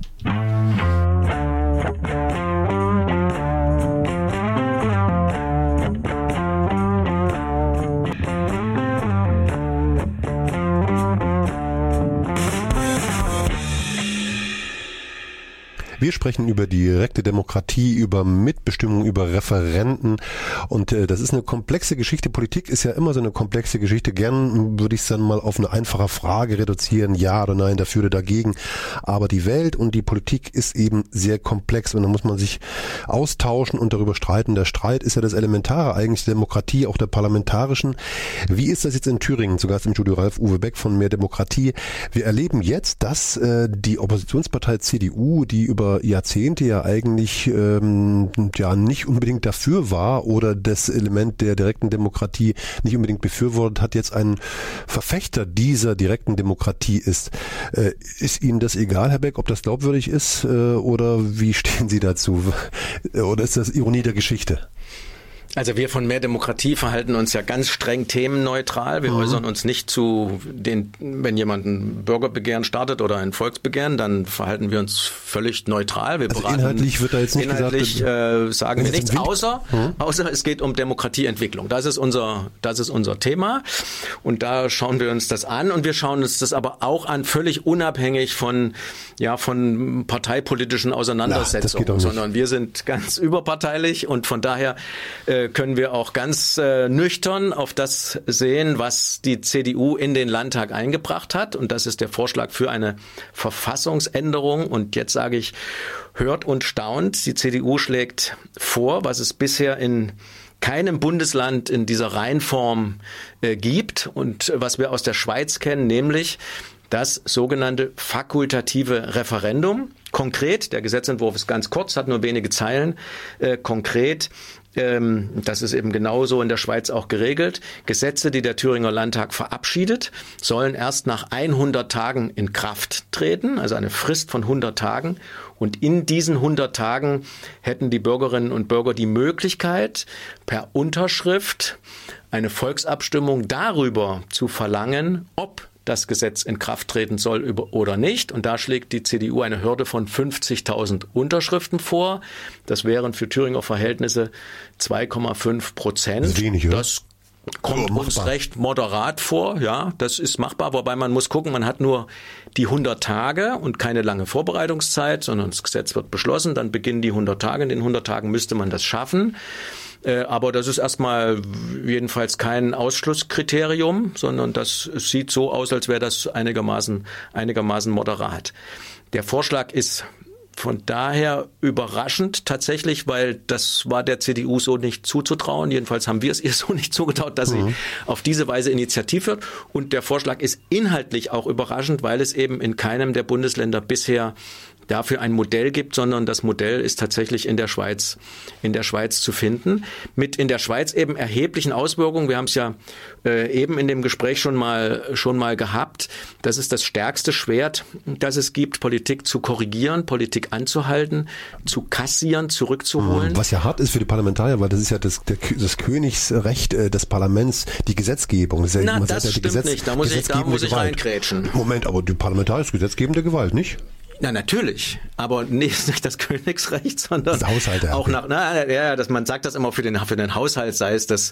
S1: Wir sprechen über direkte Demokratie, über Mitbestimmung, über Referenden und das ist eine komplexe Geschichte. Politik ist ja immer so eine komplexe Geschichte. Gern würde ich es dann mal auf eine einfache Frage reduzieren, ja oder nein, dafür oder dagegen. Aber die Welt und die Politik ist eben sehr komplex und da muss man sich austauschen und darüber streiten. Der Streit ist ja das Elementare eigentlich der Demokratie, auch der parlamentarischen. Wie ist das jetzt in Thüringen? Zu Gast im Studio Ralf-Uwe Beck von Mehr Demokratie. Wir erleben jetzt, dass die Oppositionspartei CDU, die über Jahrzehnte ja eigentlich nicht unbedingt dafür war oder das Element der direkten Demokratie nicht unbedingt befürwortet hat, jetzt ein Verfechter dieser direkten Demokratie ist. Ist Ihnen das egal, Herr Beck, ob das glaubwürdig ist oder wie stehen Sie dazu? Oder ist das Ironie der Geschichte?
S2: Also wir von Mehr Demokratie verhalten uns ja ganz streng themenneutral. Wir äußern uns nicht zu wenn jemand ein Bürgerbegehren startet oder ein Volksbegehren, dann verhalten wir uns völlig neutral. Wir beraten,
S1: inhaltlich wird da jetzt nicht
S2: inhaltlich gesagt, sagen wir nichts, außer es geht um Demokratieentwicklung. Das ist unser Thema und da schauen wir uns das an und wir schauen uns das aber auch an, völlig unabhängig von parteipolitischen Auseinandersetzungen, sondern wir sind ganz überparteilich und von daher können wir auch ganz nüchtern auf das sehen, was die CDU in den Landtag eingebracht hat. Und das ist der Vorschlag für eine Verfassungsänderung. Und jetzt sage ich, hört und staunt. Die CDU schlägt vor, was es bisher in keinem Bundesland in dieser Reihenform gibt und was wir aus der Schweiz kennen, nämlich das sogenannte fakultative Referendum. Konkret, der Gesetzentwurf ist ganz kurz, hat nur wenige Zeilen, konkret, das ist eben genauso in der Schweiz auch geregelt. Gesetze, die der Thüringer Landtag verabschiedet, sollen erst nach 100 Tagen in Kraft treten, also eine Frist von 100 Tagen. Und in diesen 100 Tagen hätten die Bürgerinnen und Bürger die Möglichkeit, per Unterschrift eine Volksabstimmung darüber zu verlangen, ob das Gesetz in Kraft treten soll oder nicht. Und da schlägt die CDU eine Hürde von 50.000 Unterschriften vor. Das wären für Thüringer Verhältnisse 2,5%.
S1: Das ist wenig, oder?
S2: Das kommt uns recht moderat vor, ja, das ist machbar, wobei man muss gucken, man hat nur die 100 Tage und keine lange Vorbereitungszeit, sondern das Gesetz wird beschlossen, dann beginnen die 100 Tage, in den 100 Tagen müsste man das schaffen. Aber das ist erstmal jedenfalls kein Ausschlusskriterium, sondern das sieht so aus, als wäre das einigermaßen moderat. Der Vorschlag ist von daher überraschend tatsächlich, weil das war der CDU so nicht zuzutrauen. Jedenfalls haben wir es ihr so nicht zugetraut, dass sie auf diese Weise initiativ wird. Und der Vorschlag ist inhaltlich auch überraschend, weil es eben in keinem der Bundesländer bisher dafür ein Modell gibt, sondern das Modell ist tatsächlich in der Schweiz zu finden. Mit in der Schweiz eben erheblichen Auswirkungen. Wir haben es ja eben in dem Gespräch schon mal gehabt. Das ist das stärkste Schwert, das es gibt, Politik zu korrigieren, Politik anzuhalten, zu kassieren, zurückzuholen.
S1: Was ja hart ist für die Parlamentarier, weil das ist ja das Königsrecht des Parlaments, die Gesetzgebung. Das ist ja,
S2: das stimmt nicht. Da muss ich reingrätschen.
S1: Moment, aber die Parlamentarier ist gesetzgebende Gewalt, nicht?
S2: Na, natürlich, aber nicht das Königsrecht, sondern
S1: das Haushalt,
S2: auch man sagt das immer für den Haushalt, sei es das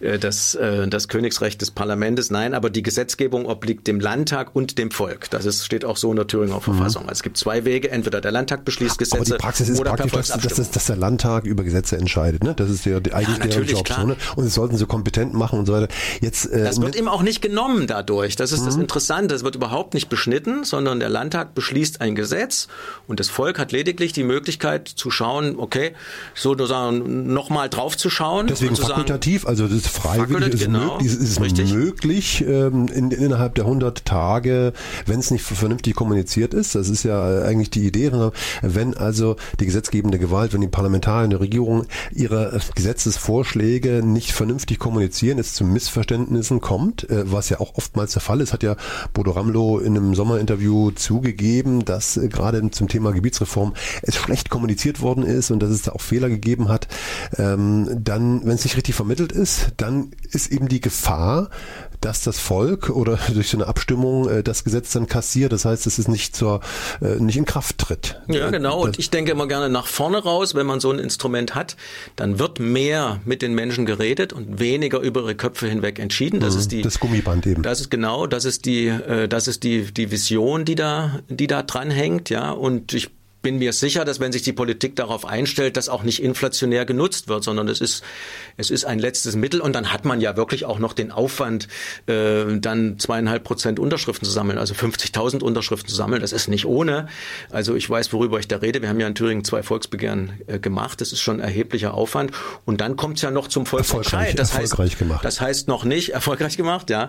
S2: Königsrecht des Parlaments. Nein, aber die Gesetzgebung obliegt dem Landtag und dem Volk. Steht auch so in der Thüringer Verfassung. Also es gibt zwei Wege, entweder der Landtag beschließt Gesetze oder
S1: die Praxis ist praktisch, dass der Landtag über Gesetze entscheidet. Ne? Das ist ja eigentlich der Job. So, ne? Und es sollten sie kompetent machen und so weiter.
S2: Das wird ihm auch nicht genommen dadurch. Das ist das Interessante. Das wird überhaupt nicht beschnitten, sondern der Landtag beschließt ein Gesetz. Und das Volk hat lediglich die Möglichkeit zu schauen, okay, sozusagen nochmal drauf zu schauen.
S1: Deswegen fakultativ, also das ist freiwillig, ist möglich innerhalb der 100 Tage, wenn es nicht vernünftig kommuniziert ist. Das ist ja eigentlich die Idee, wenn also die gesetzgebende Gewalt, wenn die Parlamentarier und die Regierung ihre Gesetzesvorschläge nicht vernünftig kommunizieren, es zu Missverständnissen kommt, was ja auch oftmals der Fall ist, hat ja Bodo Ramelow in einem Sommerinterview zugegeben, dass gerade zum Thema Gebietsreform es schlecht kommuniziert worden ist und dass es da auch Fehler gegeben hat. Dann, wenn es nicht richtig vermittelt ist, dann ist eben die Gefahr, dass das Volk oder durch so eine Abstimmung das Gesetz dann kassiert. Das heißt, dass es nicht in Kraft tritt.
S2: Ja, genau. Und ich denke immer gerne nach vorne raus, wenn man so ein Instrument hat, dann wird mehr mit den Menschen geredet und weniger über ihre Köpfe hinweg entschieden. Das ist
S1: das Gummiband eben.
S2: Das ist die Vision, die da dran hängt, ja. Und ich bin mir sicher, dass wenn sich die Politik darauf einstellt, das auch nicht inflationär genutzt wird, sondern es ist ein letztes Mittel und dann hat man ja wirklich auch noch den Aufwand, dann 2,5% Unterschriften zu sammeln, also 50.000 Unterschriften zu sammeln. Das ist nicht ohne. Also ich weiß, worüber ich da rede. Wir haben ja in Thüringen 2 Volksbegehren gemacht. Das ist schon ein erheblicher Aufwand. Und dann kommt es ja noch zum Volksentscheid.
S1: Erfolgreich gemacht.
S2: Das heißt noch nicht, erfolgreich gemacht, ja.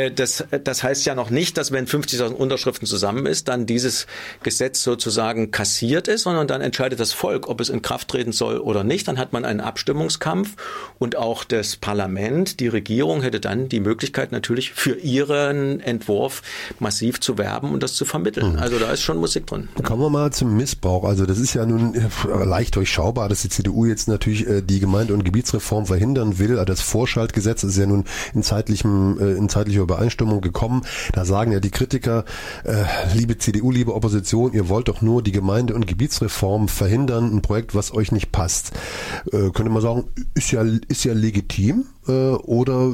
S2: Das heißt ja noch nicht, dass wenn 50.000 Unterschriften zusammen ist, dann dieses Gesetz sozusagen kassiert ist, sondern dann entscheidet das Volk, ob es in Kraft treten soll oder nicht. Dann hat man einen Abstimmungskampf und auch das Parlament, die Regierung hätte dann die Möglichkeit natürlich für ihren Entwurf massiv zu werben und das zu vermitteln. Also da ist schon Musik drin.
S1: Kommen wir mal zum Missbrauch. Also das ist ja nun leicht durchschaubar, dass die CDU jetzt natürlich die Gemeinde- und Gebietsreform verhindern will. Also das Vorschaltgesetz ist ja nun in zeitlicher Übereinstimmung gekommen. Da sagen ja die Kritiker, liebe CDU, liebe Opposition, ihr wollt doch nur die Gemeinde- und Gebietsreform verhindern, ein Projekt, was euch nicht passt. Könnte man sagen, ist ja legitim, oder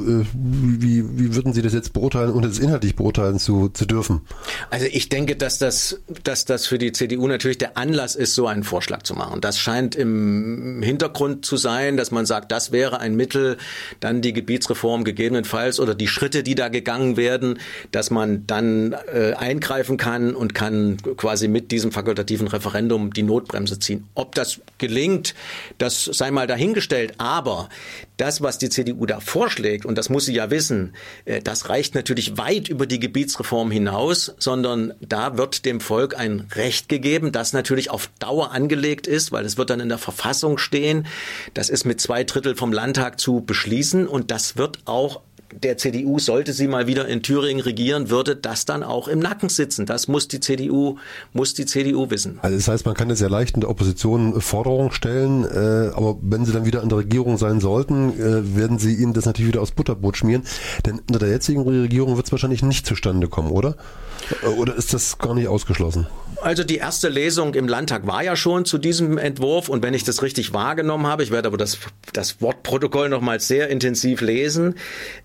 S1: wie würden Sie das jetzt beurteilen und das inhaltlich beurteilen zu dürfen?
S2: Also ich denke, dass das für die CDU natürlich der Anlass ist, so einen Vorschlag zu machen. Das scheint im Hintergrund zu sein, dass man sagt, das wäre ein Mittel, dann die Gebietsreform gegebenenfalls oder die Schritte, die da gegangen werden, dass man dann eingreifen kann und kann quasi mit diesem fakultativen Referendum die Notbremse ziehen. Ob das gelingt, das sei mal dahingestellt, aber das, was die CDU da vorschlägt, und das muss sie ja wissen, das reicht natürlich weit über die Gebietsreform hinaus, sondern da wird dem Volk ein Recht gegeben, das natürlich auf Dauer angelegt ist, weil es wird dann in der Verfassung stehen. Das ist mit 2/3 vom Landtag zu beschließen und das wird auch der CDU, sollte sie mal wieder in Thüringen regieren, würde das dann auch im Nacken sitzen. Das muss die CDU wissen.
S1: Also das heißt, man kann jetzt ja leicht in der Opposition Forderungen stellen, aber wenn sie dann wieder in der Regierung sein sollten, werden sie ihnen das natürlich wieder aus Butterbrot schmieren. Denn unter der jetzigen Regierung wird es wahrscheinlich nicht zustande kommen, oder? Oder ist das gar nicht ausgeschlossen?
S2: Also die erste Lesung im Landtag war ja schon zu diesem Entwurf, und wenn ich das richtig wahrgenommen habe, ich werde aber das Wortprotokoll nochmal sehr intensiv lesen,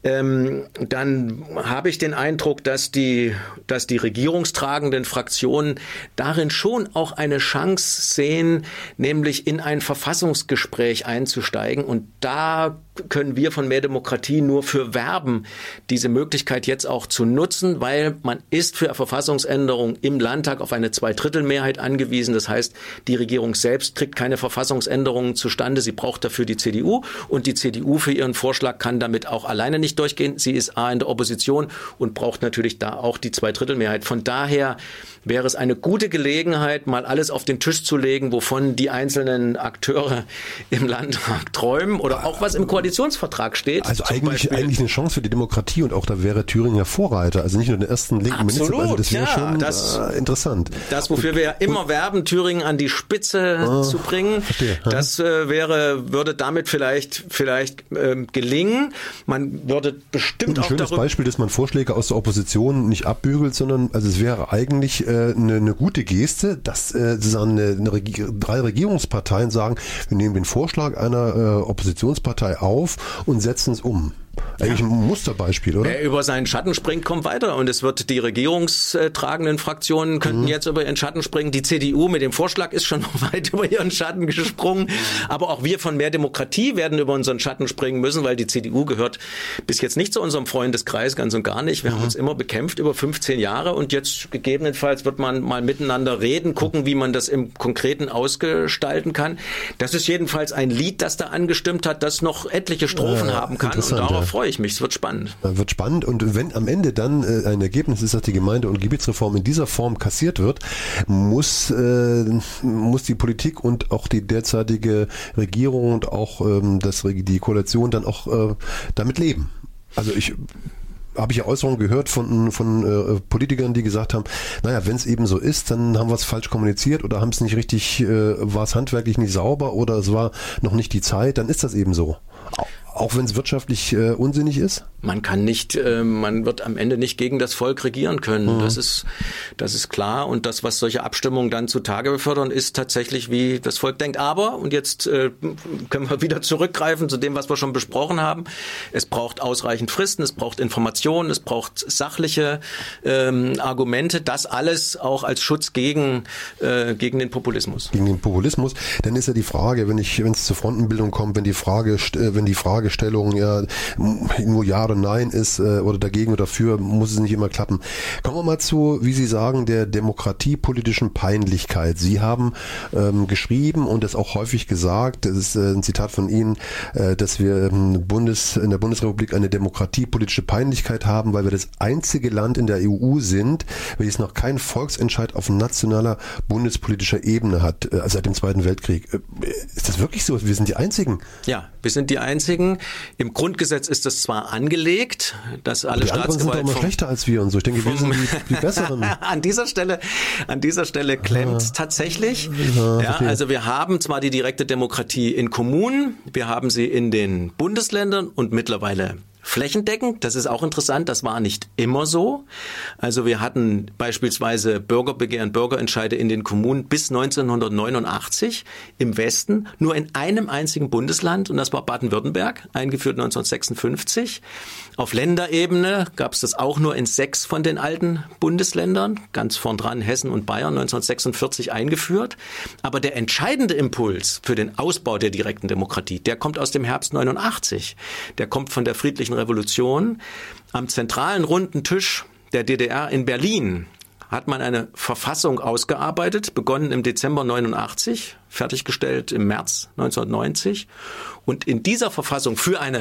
S2: dann habe ich den Eindruck, dass die regierungstragenden Fraktionen darin schon auch eine Chance sehen, nämlich in ein Verfassungsgespräch einzusteigen, und da können wir von Mehr Demokratie nur für werben, diese Möglichkeit jetzt auch zu nutzen, weil man ist für Verfassungsänderung im Landtag auf eine Zweidrittelmehrheit angewiesen. Das heißt, die Regierung selbst kriegt keine Verfassungsänderungen zustande. Sie braucht dafür die CDU, und die CDU für ihren Vorschlag kann damit auch alleine nicht durchgehen. Sie ist in der Opposition und braucht natürlich da auch die Zweidrittelmehrheit. Von daher wäre es eine gute Gelegenheit, mal alles auf den Tisch zu legen, wovon die einzelnen Akteure im Landtag träumen oder auch was im Koalitionsvertrag steht.
S1: Also eigentlich eine Chance für die Demokratie, und auch da wäre Thüringen ja Vorreiter, also nicht nur den ersten linken Minister, also das wäre schon interessant.
S2: Das, wofür wir ja immer werben, Thüringen an die Spitze zu bringen, das würde damit vielleicht gelingen. Man würde bestimmt auch darüber... Ein schönes
S1: Beispiel, dass man Vorschläge aus der Opposition nicht abbügelt, sondern also es wäre eigentlich eine gute Geste, dass sozusagen drei Regierungsparteien sagen, wir nehmen den Vorschlag einer Oppositionspartei auf und setzen es um. Eigentlich ein Musterbeispiel, oder?
S2: Wer über seinen Schatten springt, kommt weiter. Und es wird die regierungstragenden Fraktionen könnten jetzt über ihren Schatten springen. Die CDU mit dem Vorschlag ist schon weit über ihren Schatten gesprungen. Aber auch wir von Mehr Demokratie werden über unseren Schatten springen müssen, weil die CDU gehört bis jetzt nicht zu unserem Freundeskreis, ganz und gar nicht. Wir haben uns immer bekämpft über 15 Jahre, und jetzt gegebenenfalls wird man mal miteinander reden, gucken, wie man das im Konkreten ausgestalten kann. Das ist jedenfalls ein Lied, das da angestimmt hat, das noch etliche Strophen haben kann. Und darauf freue ich mich. Es wird spannend.
S1: Wird spannend, und wenn am Ende dann ein Ergebnis ist, dass die Gemeinde- und Gebietsreform in dieser Form kassiert wird, muss die Politik und auch die derzeitige Regierung und auch die Koalition dann auch damit leben. Also habe ich ja Äußerungen gehört von Politikern, die gesagt haben, naja, wenn es eben so ist, dann haben wir es falsch kommuniziert oder haben es nicht richtig, war es handwerklich nicht sauber oder es war noch nicht die Zeit, dann ist das eben so. Auch wenn es wirtschaftlich unsinnig ist?
S2: Man wird am Ende nicht gegen das Volk regieren können. Das ist klar. Und das, was solche Abstimmungen dann zutage befördern, ist tatsächlich, wie das Volk denkt. Aber, und jetzt können wir wieder zurückgreifen zu dem, was wir schon besprochen haben, es braucht ausreichend Fristen, es braucht Informationen, es braucht sachliche Argumente. Das alles auch als Schutz gegen den Populismus.
S1: Gegen den Populismus. Dann ist ja die Frage, wenn es zur Frontenbildung kommt, wenn die Fragestellung ja nur Ja oder Nein ist oder dagegen oder dafür, muss es nicht immer klappen. Kommen wir mal zu, wie Sie sagen, der demokratiepolitischen Peinlichkeit. Sie haben geschrieben und das auch häufig gesagt, das ist ein Zitat von Ihnen, dass wir in der Bundesrepublik eine demokratiepolitische Peinlichkeit haben, weil wir das einzige Land in der EU sind, welches noch keinen Volksentscheid auf nationaler bundespolitischer Ebene hat, seit dem Zweiten Weltkrieg. Ist das wirklich so? Wir sind die Einzigen?
S2: Ja, wir sind die Einzigen. Im Grundgesetz ist das zwar angelegt, dass alle
S1: Staatsgewalt... Die anderen sind doch immer schlechter als wir und so. Ich denke, wir sind die Besseren.
S2: An dieser Stelle klemmt es tatsächlich. Also wir haben zwar die direkte Demokratie in Kommunen, wir haben sie in den Bundesländern und mittlerweile flächendeckend. Das ist auch interessant, das war nicht immer so. Also wir hatten beispielsweise Bürgerbegehren, Bürgerentscheide in den Kommunen bis 1989 im Westen nur in einem einzigen Bundesland, und das war Baden-Württemberg, eingeführt 1956. Auf Länderebene gab es das auch nur in 6 von den alten Bundesländern, ganz vorn dran Hessen und Bayern, 1946 eingeführt. Aber der entscheidende Impuls für den Ausbau der direkten Demokratie, der kommt aus dem Herbst 89. Der kommt von der Friedlichen Revolution. Am zentralen runden Tisch der DDR in Berlin hat man eine Verfassung ausgearbeitet, begonnen im Dezember 89, fertiggestellt im März 1990. Und in dieser Verfassung für eine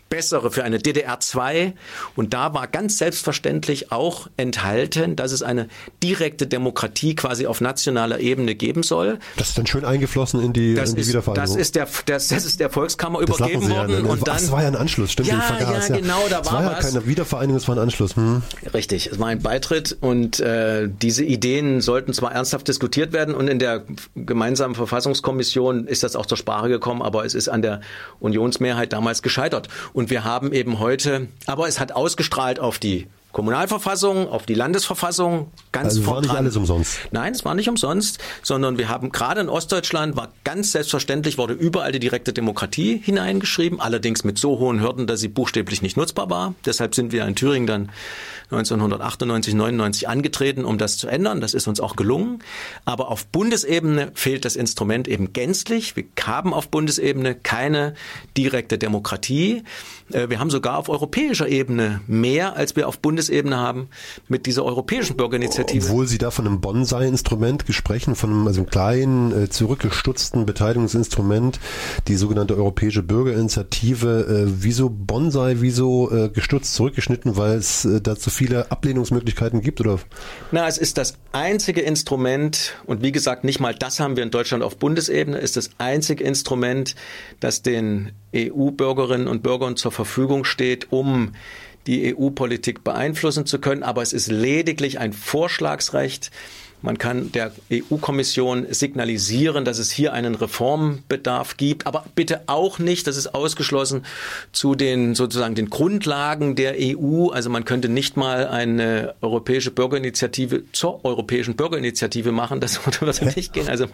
S2: bessere, für eine DDR 2. Und da war ganz selbstverständlich auch enthalten, dass es eine direkte Demokratie quasi auf nationaler Ebene geben soll.
S1: Das ist dann schön eingeflossen in die Wiedervereinigung.
S2: Das ist der Volkskammer übergeben worden.
S1: Und dann, das war ja ein Anschluss, stimmt?
S2: Genau, da war
S1: ja keine Wiedervereinigung, es war ein Anschluss.
S2: Richtig, es war ein Beitritt und diese Ideen sollten zwar ernsthaft diskutiert werden und in der gemeinsamen Verfassungskommission ist das auch zur Sprache gekommen, aber es ist an der Unionsmehrheit damals gescheitert. Und wir haben eben heute, aber es hat ausgestrahlt auf die Kommunalverfassung, auf die Landesverfassung, ganz
S1: also war nicht alles umsonst.
S2: Nein, es war nicht umsonst, sondern wir haben gerade in Ostdeutschland war ganz selbstverständlich, wurde überall die direkte Demokratie hineingeschrieben, allerdings mit so hohen Hürden, dass sie buchstäblich nicht nutzbar war. Deshalb sind wir in Thüringen dann 1998, 99 angetreten, um das zu ändern. Das ist uns auch gelungen. Aber auf Bundesebene fehlt das Instrument eben gänzlich. Wir haben auf Bundesebene keine direkte Demokratie. Wir haben sogar auf europäischer Ebene mehr, als wir auf Bundesebene haben mit dieser europäischen Bürgerinitiative.
S1: Obwohl Sie da von einem Bonsai-Instrument sprechen, von einem kleinen, zurückgestutzten Beteiligungsinstrument, die sogenannte Europäische Bürgerinitiative. Wieso Bonsai, wieso gestutzt, zurückgeschnitten, weil es da zu viele Ablehnungsmöglichkeiten gibt? Oder?
S2: Na, es ist das einzige Instrument, und wie gesagt, nicht mal das haben wir in Deutschland auf Bundesebene, ist das einzige Instrument, das den EU-Bürgerinnen und Bürgern zur Verfügung steht, um die EU-Politik beeinflussen zu können. Aber es ist lediglich ein Vorschlagsrecht. Man kann der EU-Kommission signalisieren, dass es hier einen Reformbedarf gibt, aber bitte auch nicht, das ist ausgeschlossen, zu den sozusagen den Grundlagen der EU. Also man könnte nicht mal eine europäische Bürgerinitiative zur europäischen Bürgerinitiative machen, das würde nicht gehen. Also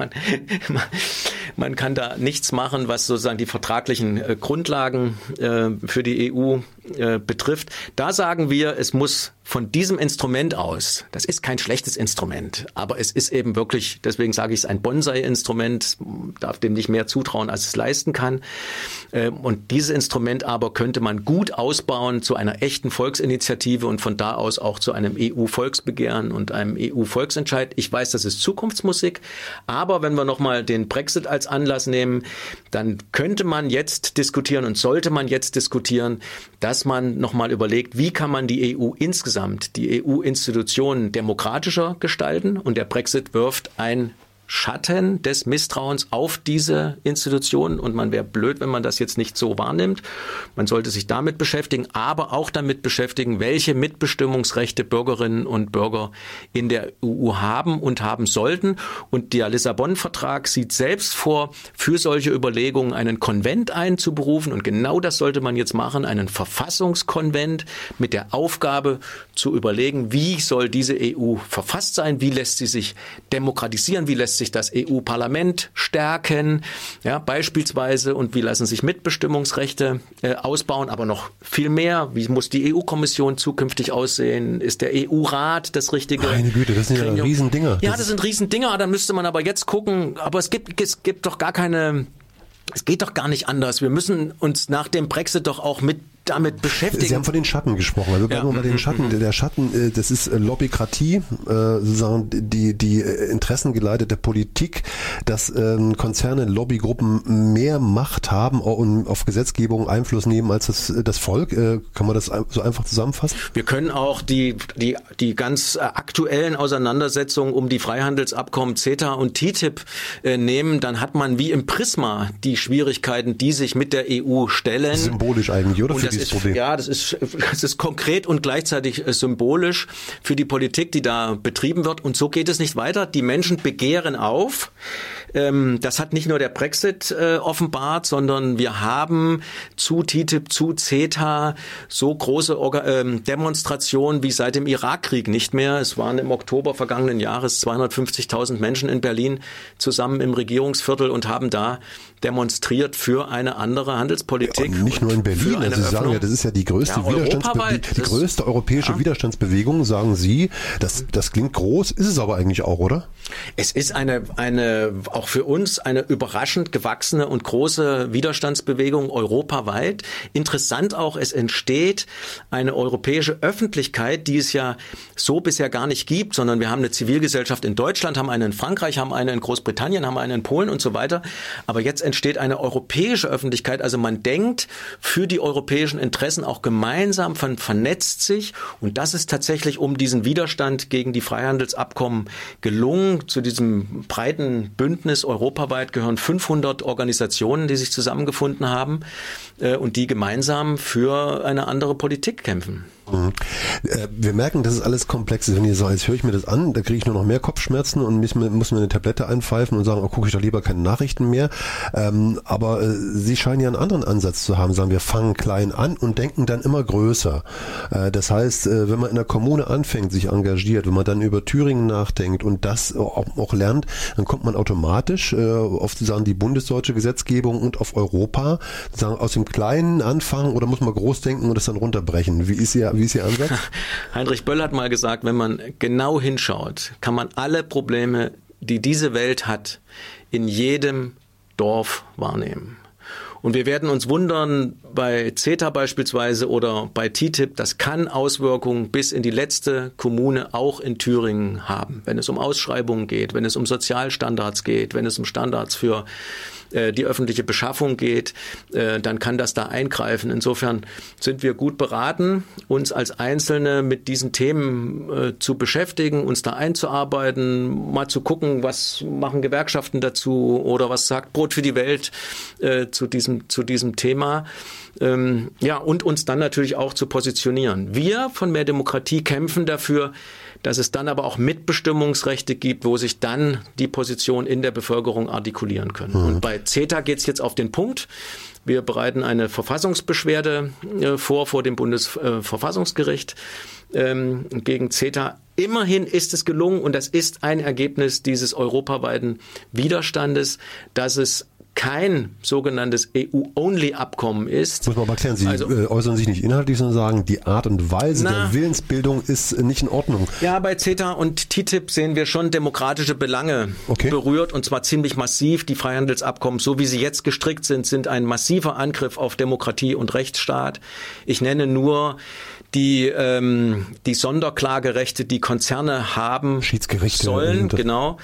S2: man kann da nichts machen, was sozusagen die vertraglichen Grundlagen für die EU betrifft. Da sagen wir, es muss von diesem Instrument aus, das ist kein schlechtes Instrument, aber es ist eben wirklich, deswegen sage ich es, ein Bonsai-Instrument, darf dem nicht mehr zutrauen, als es leisten kann. Und dieses Instrument aber könnte man gut ausbauen zu einer echten Volksinitiative und von da aus auch zu einem EU-Volksbegehren und einem EU-Volksentscheid. Ich weiß, das ist Zukunftsmusik, aber wenn wir nochmal den Brexit als Anlass nehmen, dann könnte man jetzt diskutieren und sollte man jetzt diskutieren, dass man nochmal überlegt, wie kann man die EU insgesamt, die EU-Institutionen demokratischer gestalten, und der Brexit wirft ein Schatten des Misstrauens auf diese Institutionen und man wäre blöd, wenn man das jetzt nicht so wahrnimmt. Man sollte sich damit beschäftigen, aber auch damit beschäftigen, welche Mitbestimmungsrechte Bürgerinnen und Bürger in der EU haben und haben sollten. Und der Lissabon-Vertrag sieht selbst vor, für solche Überlegungen einen Konvent einzuberufen, und genau das sollte man jetzt machen, einen Verfassungskonvent mit der Aufgabe zu überlegen, wie soll diese EU verfasst sein, wie lässt sie sich demokratisieren, wie lässt sich das EU-Parlament stärken, ja, beispielsweise, und wie lassen sich Mitbestimmungsrechte ausbauen, aber noch viel mehr, wie muss die EU-Kommission zukünftig aussehen, ist der EU-Rat das richtige?
S1: Meine Güte, das sind ja Riesendinger.
S2: Ja, das sind Riesendinger, da müsste man aber jetzt gucken, aber es gibt doch gar keine, es geht doch gar nicht anders, wir müssen uns nach dem Brexit doch auch damit beschäftigen.
S1: Sie haben von den Schatten gesprochen. Also bleiben wir bei den Schatten. Der Schatten, das ist Lobbykratie, sozusagen die interessengeleitete Politik, dass Konzerne, Lobbygruppen mehr Macht haben und auf Gesetzgebung Einfluss nehmen als das Volk. Kann man das so einfach zusammenfassen?
S2: Wir können auch die ganz aktuellen Auseinandersetzungen um die Freihandelsabkommen CETA und TTIP nehmen. Dann hat man wie im Prisma die Schwierigkeiten, die sich mit der EU stellen.
S1: Symbolisch eigentlich, oder?
S2: Das ist konkret und gleichzeitig symbolisch für die Politik, die da betrieben wird. Und so geht es nicht weiter. Die Menschen begehren auf. Das hat nicht nur der Brexit offenbart, sondern wir haben zu TTIP, zu CETA so große Demonstrationen wie seit dem Irakkrieg nicht mehr. Es waren im Oktober vergangenen Jahres 250.000 Menschen in Berlin zusammen im Regierungsviertel und haben da demonstriert für eine andere Handelspolitik.
S1: Und nicht nur in Berlin, also Sie sagen ja, das ist ja die größte größte europäische Widerstandsbewegung, sagen Sie. Das klingt groß, ist es aber eigentlich auch, oder?
S2: Es ist auch für uns eine überraschend gewachsene und große Widerstandsbewegung europaweit. Interessant auch, es entsteht eine europäische Öffentlichkeit, die es ja so bisher gar nicht gibt, sondern wir haben eine Zivilgesellschaft in Deutschland, haben eine in Frankreich, haben eine in Großbritannien, haben eine in Polen und so weiter. Aber jetzt entsteht eine europäische Öffentlichkeit. Also man denkt für die europäischen Interessen auch gemeinsam, vernetzt sich. Und das ist tatsächlich um diesen Widerstand gegen die Freihandelsabkommen gelungen. Zu diesem breiten Bündnis europaweit gehören 500 Organisationen, die sich zusammengefunden haben und die gemeinsam für eine andere Politik kämpfen.
S1: Wir merken, dass es alles komplex ist. Wenn ihr sagt, jetzt höre ich mir das an, da kriege ich nur noch mehr Kopfschmerzen und muss mir eine Tablette einpfeifen und sagen, oh, gucke ich doch lieber keine Nachrichten mehr. Aber Sie scheinen ja einen anderen Ansatz zu haben. Sagen wir, fangen klein an und denken dann immer größer. Das heißt, wenn man in der Kommune anfängt, sich engagiert, wenn man dann über Thüringen nachdenkt und das auch lernt, dann kommt man automatisch auf sozusagen die bundesdeutsche Gesetzgebung und auf Europa, sozusagen aus dem Kleinen anfangen, oder muss man groß denken und das dann runterbrechen? Wie ist Ihr Ansatz?
S2: Heinrich Böll hat mal gesagt, wenn man genau hinschaut, kann man alle Probleme, die diese Welt hat, in jedem Dorf wahrnehmen. Und wir werden uns wundern, bei CETA beispielsweise oder bei TTIP, das kann Auswirkungen bis in die letzte Kommune auch in Thüringen haben. Wenn es um Ausschreibungen geht, wenn es um Sozialstandards geht, wenn es um Standards für die öffentliche Beschaffung geht, dann kann das da eingreifen. Insofern sind wir gut beraten, uns als Einzelne mit diesen Themen zu beschäftigen, uns da einzuarbeiten, mal zu gucken, was machen Gewerkschaften dazu oder was sagt Brot für die Welt zu diesem Thema. Und uns dann natürlich auch zu positionieren. Wir von Mehr Demokratie kämpfen dafür, dass es dann aber auch Mitbestimmungsrechte gibt, wo sich dann die Positionen in der Bevölkerung artikulieren können. Und bei CETA geht es jetzt auf den Punkt. Wir bereiten eine Verfassungsbeschwerde vor dem Bundesverfassungsgericht gegen CETA. Immerhin ist es gelungen, und das ist ein Ergebnis dieses europaweiten Widerstandes, dass es kein sogenanntes EU-Only-Abkommen ist.
S1: Muss man aber erklären, Sie äußern sich nicht inhaltlich, sondern sagen, die Art und Weise der Willensbildung ist nicht in Ordnung.
S2: Ja, bei CETA und TTIP sehen wir schon demokratische Belange berührt, und zwar ziemlich massiv. Die Freihandelsabkommen, so wie sie jetzt gestrickt sind ein massiver Angriff auf Demokratie und Rechtsstaat. Ich nenne nur die Sonderklagerechte, die Konzerne haben sollen, genau.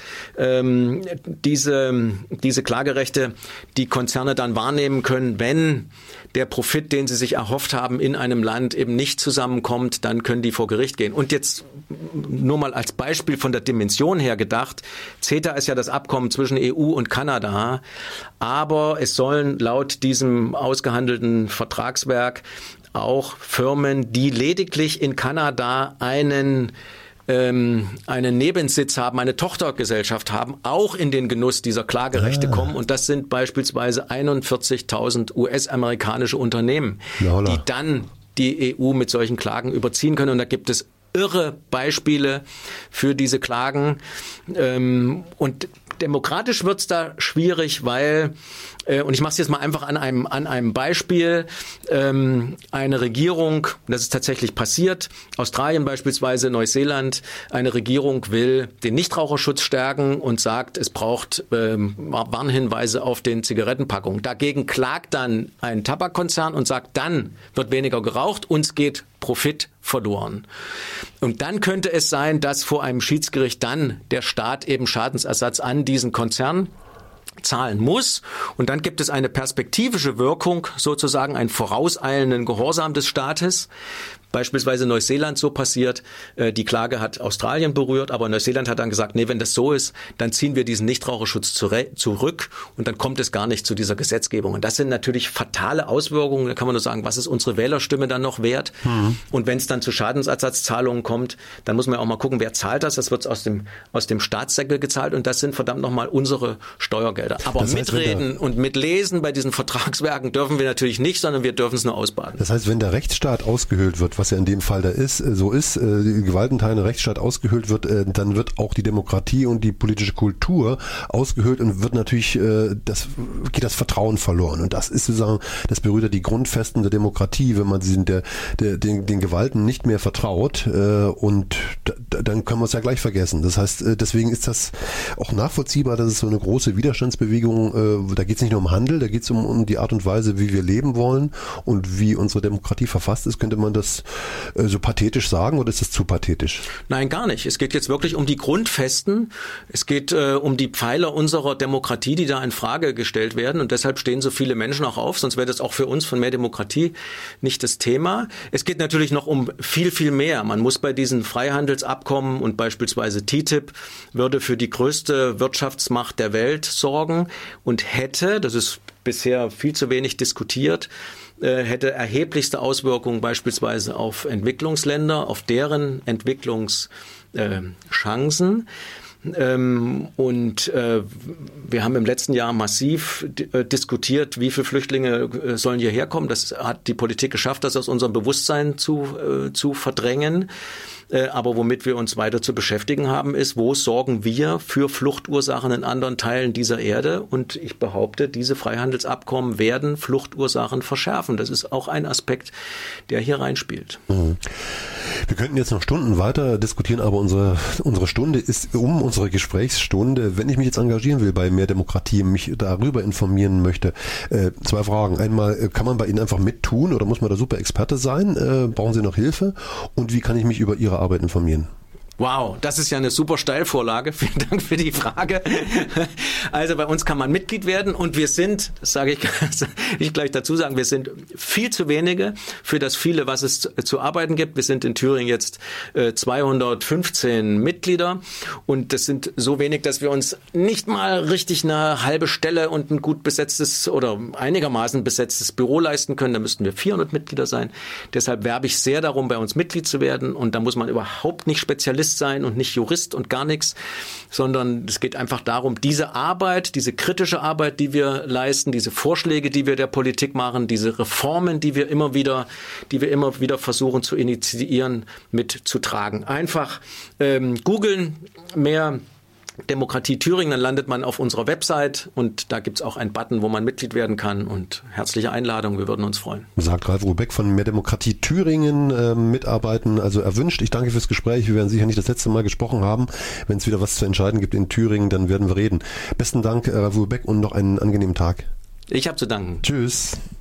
S2: Diese Klagerechte, die Konzerne dann wahrnehmen können, wenn der Profit, den sie sich erhofft haben, in einem Land eben nicht zusammenkommt, dann können die vor Gericht gehen. Und jetzt nur mal als Beispiel von der Dimension her gedacht, CETA ist ja das Abkommen zwischen EU und Kanada, aber es sollen laut diesem ausgehandelten Vertragswerk auch Firmen, die lediglich in Kanada einen Nebensitz haben, eine Tochtergesellschaft haben, auch in den Genuss dieser Klagerechte kommen. Und das sind beispielsweise 41.000 US-amerikanische Unternehmen, die dann die EU mit solchen Klagen überziehen können. Und da gibt es irre Beispiele für diese Klagen. Und demokratisch wird's da schwierig, weil, und ich mache es jetzt mal einfach an einem Beispiel, eine Regierung, das ist tatsächlich passiert, Australien beispielsweise, Neuseeland, eine Regierung will den Nichtraucherschutz stärken und sagt, es braucht Warnhinweise auf den Zigarettenpackungen. Dagegen klagt dann ein Tabakkonzern und sagt, dann wird weniger geraucht, uns geht Profit verloren. Und dann könnte es sein, dass vor einem Schiedsgericht dann der Staat eben Schadensersatz an diesen Konzern zahlen muss. Und dann gibt es eine perspektivische Wirkung, sozusagen einen vorauseilenden Gehorsam des Staates. Beispielsweise Neuseeland so passiert, die Klage hat Australien berührt, aber Neuseeland hat dann gesagt, nee, wenn das so ist, dann ziehen wir diesen Nichtraucherschutz zurück und dann kommt es gar nicht zu dieser Gesetzgebung. Und das sind natürlich fatale Auswirkungen. Da kann man nur sagen, was ist unsere Wählerstimme dann noch wert? Und wenn es dann zu Schadensersatzzahlungen kommt, dann muss man auch mal gucken, wer zahlt das? Das wird aus dem Staatssäckel gezahlt und das sind verdammt nochmal unsere Steuergelder. Aber das heißt, mitreden und mitlesen bei diesen Vertragswerken dürfen wir natürlich nicht, sondern wir dürfen es nur ausbaden.
S1: Das heißt, wenn der Rechtsstaat ausgehöhlt wird, was ja in dem Fall da ist, die gewaltenteilende Rechtsstaat ausgehöhlt wird, dann wird auch die Demokratie und die politische Kultur ausgehöhlt und wird natürlich, geht das Vertrauen verloren. Und das ist sozusagen, das berührt ja die Grundfesten der Demokratie, wenn man den Gewalten nicht mehr vertraut, und dann können wir es ja gleich vergessen. Das heißt, deswegen ist das auch nachvollziehbar, dass es so eine große Widerstandsbewegung, da geht es nicht nur um Handel, da geht es um die Art und Weise, wie wir leben wollen und wie unsere Demokratie verfasst ist. Könnte man das so pathetisch sagen oder ist das zu pathetisch?
S2: Nein, gar nicht. Es geht jetzt wirklich um die Grundfesten. Es geht um die Pfeiler unserer Demokratie, die da in Frage gestellt werden, und deshalb stehen so viele Menschen auch auf, sonst wäre das auch für uns von mehr Demokratie nicht das Thema. Es geht natürlich noch um viel, viel mehr. Man muss bei diesen Freihandelsabkommen und beispielsweise TTIP würde für die größte Wirtschaftsmacht der Welt sorgen und hätte, das ist bisher viel zu wenig diskutiert, hätte erheblichste Auswirkungen beispielsweise auf Entwicklungsländer, auf deren Entwicklungschancen. Und wir haben im letzten Jahr massiv diskutiert, wie viele Flüchtlinge sollen hierher kommen. Das hat die Politik geschafft, das aus unserem Bewusstsein zu verdrängen. Aber womit wir uns weiter zu beschäftigen haben, ist, wo sorgen wir für Fluchtursachen in anderen Teilen dieser Erde? Und ich behaupte, diese Freihandelsabkommen werden Fluchtursachen verschärfen. Das ist auch ein Aspekt, der hier reinspielt.
S1: Wir könnten jetzt noch Stunden weiter diskutieren, aber unsere Stunde ist unsere Gesprächsstunde. Wenn ich mich jetzt engagieren will bei mehr Demokratie, mich darüber informieren möchte, 2 Fragen. Einmal, kann man bei Ihnen einfach mittun oder muss man da super Experte sein? Brauchen Sie noch Hilfe? Und wie kann ich mich über Ihre Arbeit informieren?
S2: Wow, das ist ja eine super Steilvorlage. Vielen Dank für die Frage. Also bei uns kann man Mitglied werden und wir sind, das sage ich gleich dazu sagen, wir sind viel zu wenige für das viele, was es zu arbeiten gibt. Wir sind in Thüringen jetzt 215 Mitglieder und das sind so wenig, dass wir uns nicht mal richtig eine halbe Stelle und ein gut besetztes oder einigermaßen besetztes Büro leisten können. Da müssten wir 400 Mitglieder sein. Deshalb werbe ich sehr darum, bei uns Mitglied zu werden, und da muss man überhaupt nicht Spezialist sein und nicht Jurist und gar nichts, sondern es geht einfach darum, diese Arbeit, diese kritische Arbeit, die wir leisten, diese Vorschläge, die wir der Politik machen, diese Reformen, die wir immer wieder versuchen zu initiieren, mitzutragen. Einfach googeln, mehr Demokratie Thüringen, dann landet man auf unserer Website und da gibt's auch einen Button, wo man Mitglied werden kann, und herzliche Einladung, wir würden uns freuen.
S1: Sagt Ralf Rubeck von Mehr Demokratie Thüringen, mitarbeiten, also erwünscht. Ich danke fürs Gespräch, wir werden sicher nicht das letzte Mal gesprochen haben. Wenn es wieder was zu entscheiden gibt in Thüringen, dann werden wir reden. Besten Dank, Ralf Rubeck, und noch einen angenehmen Tag.
S2: Ich habe zu danken.
S1: Tschüss.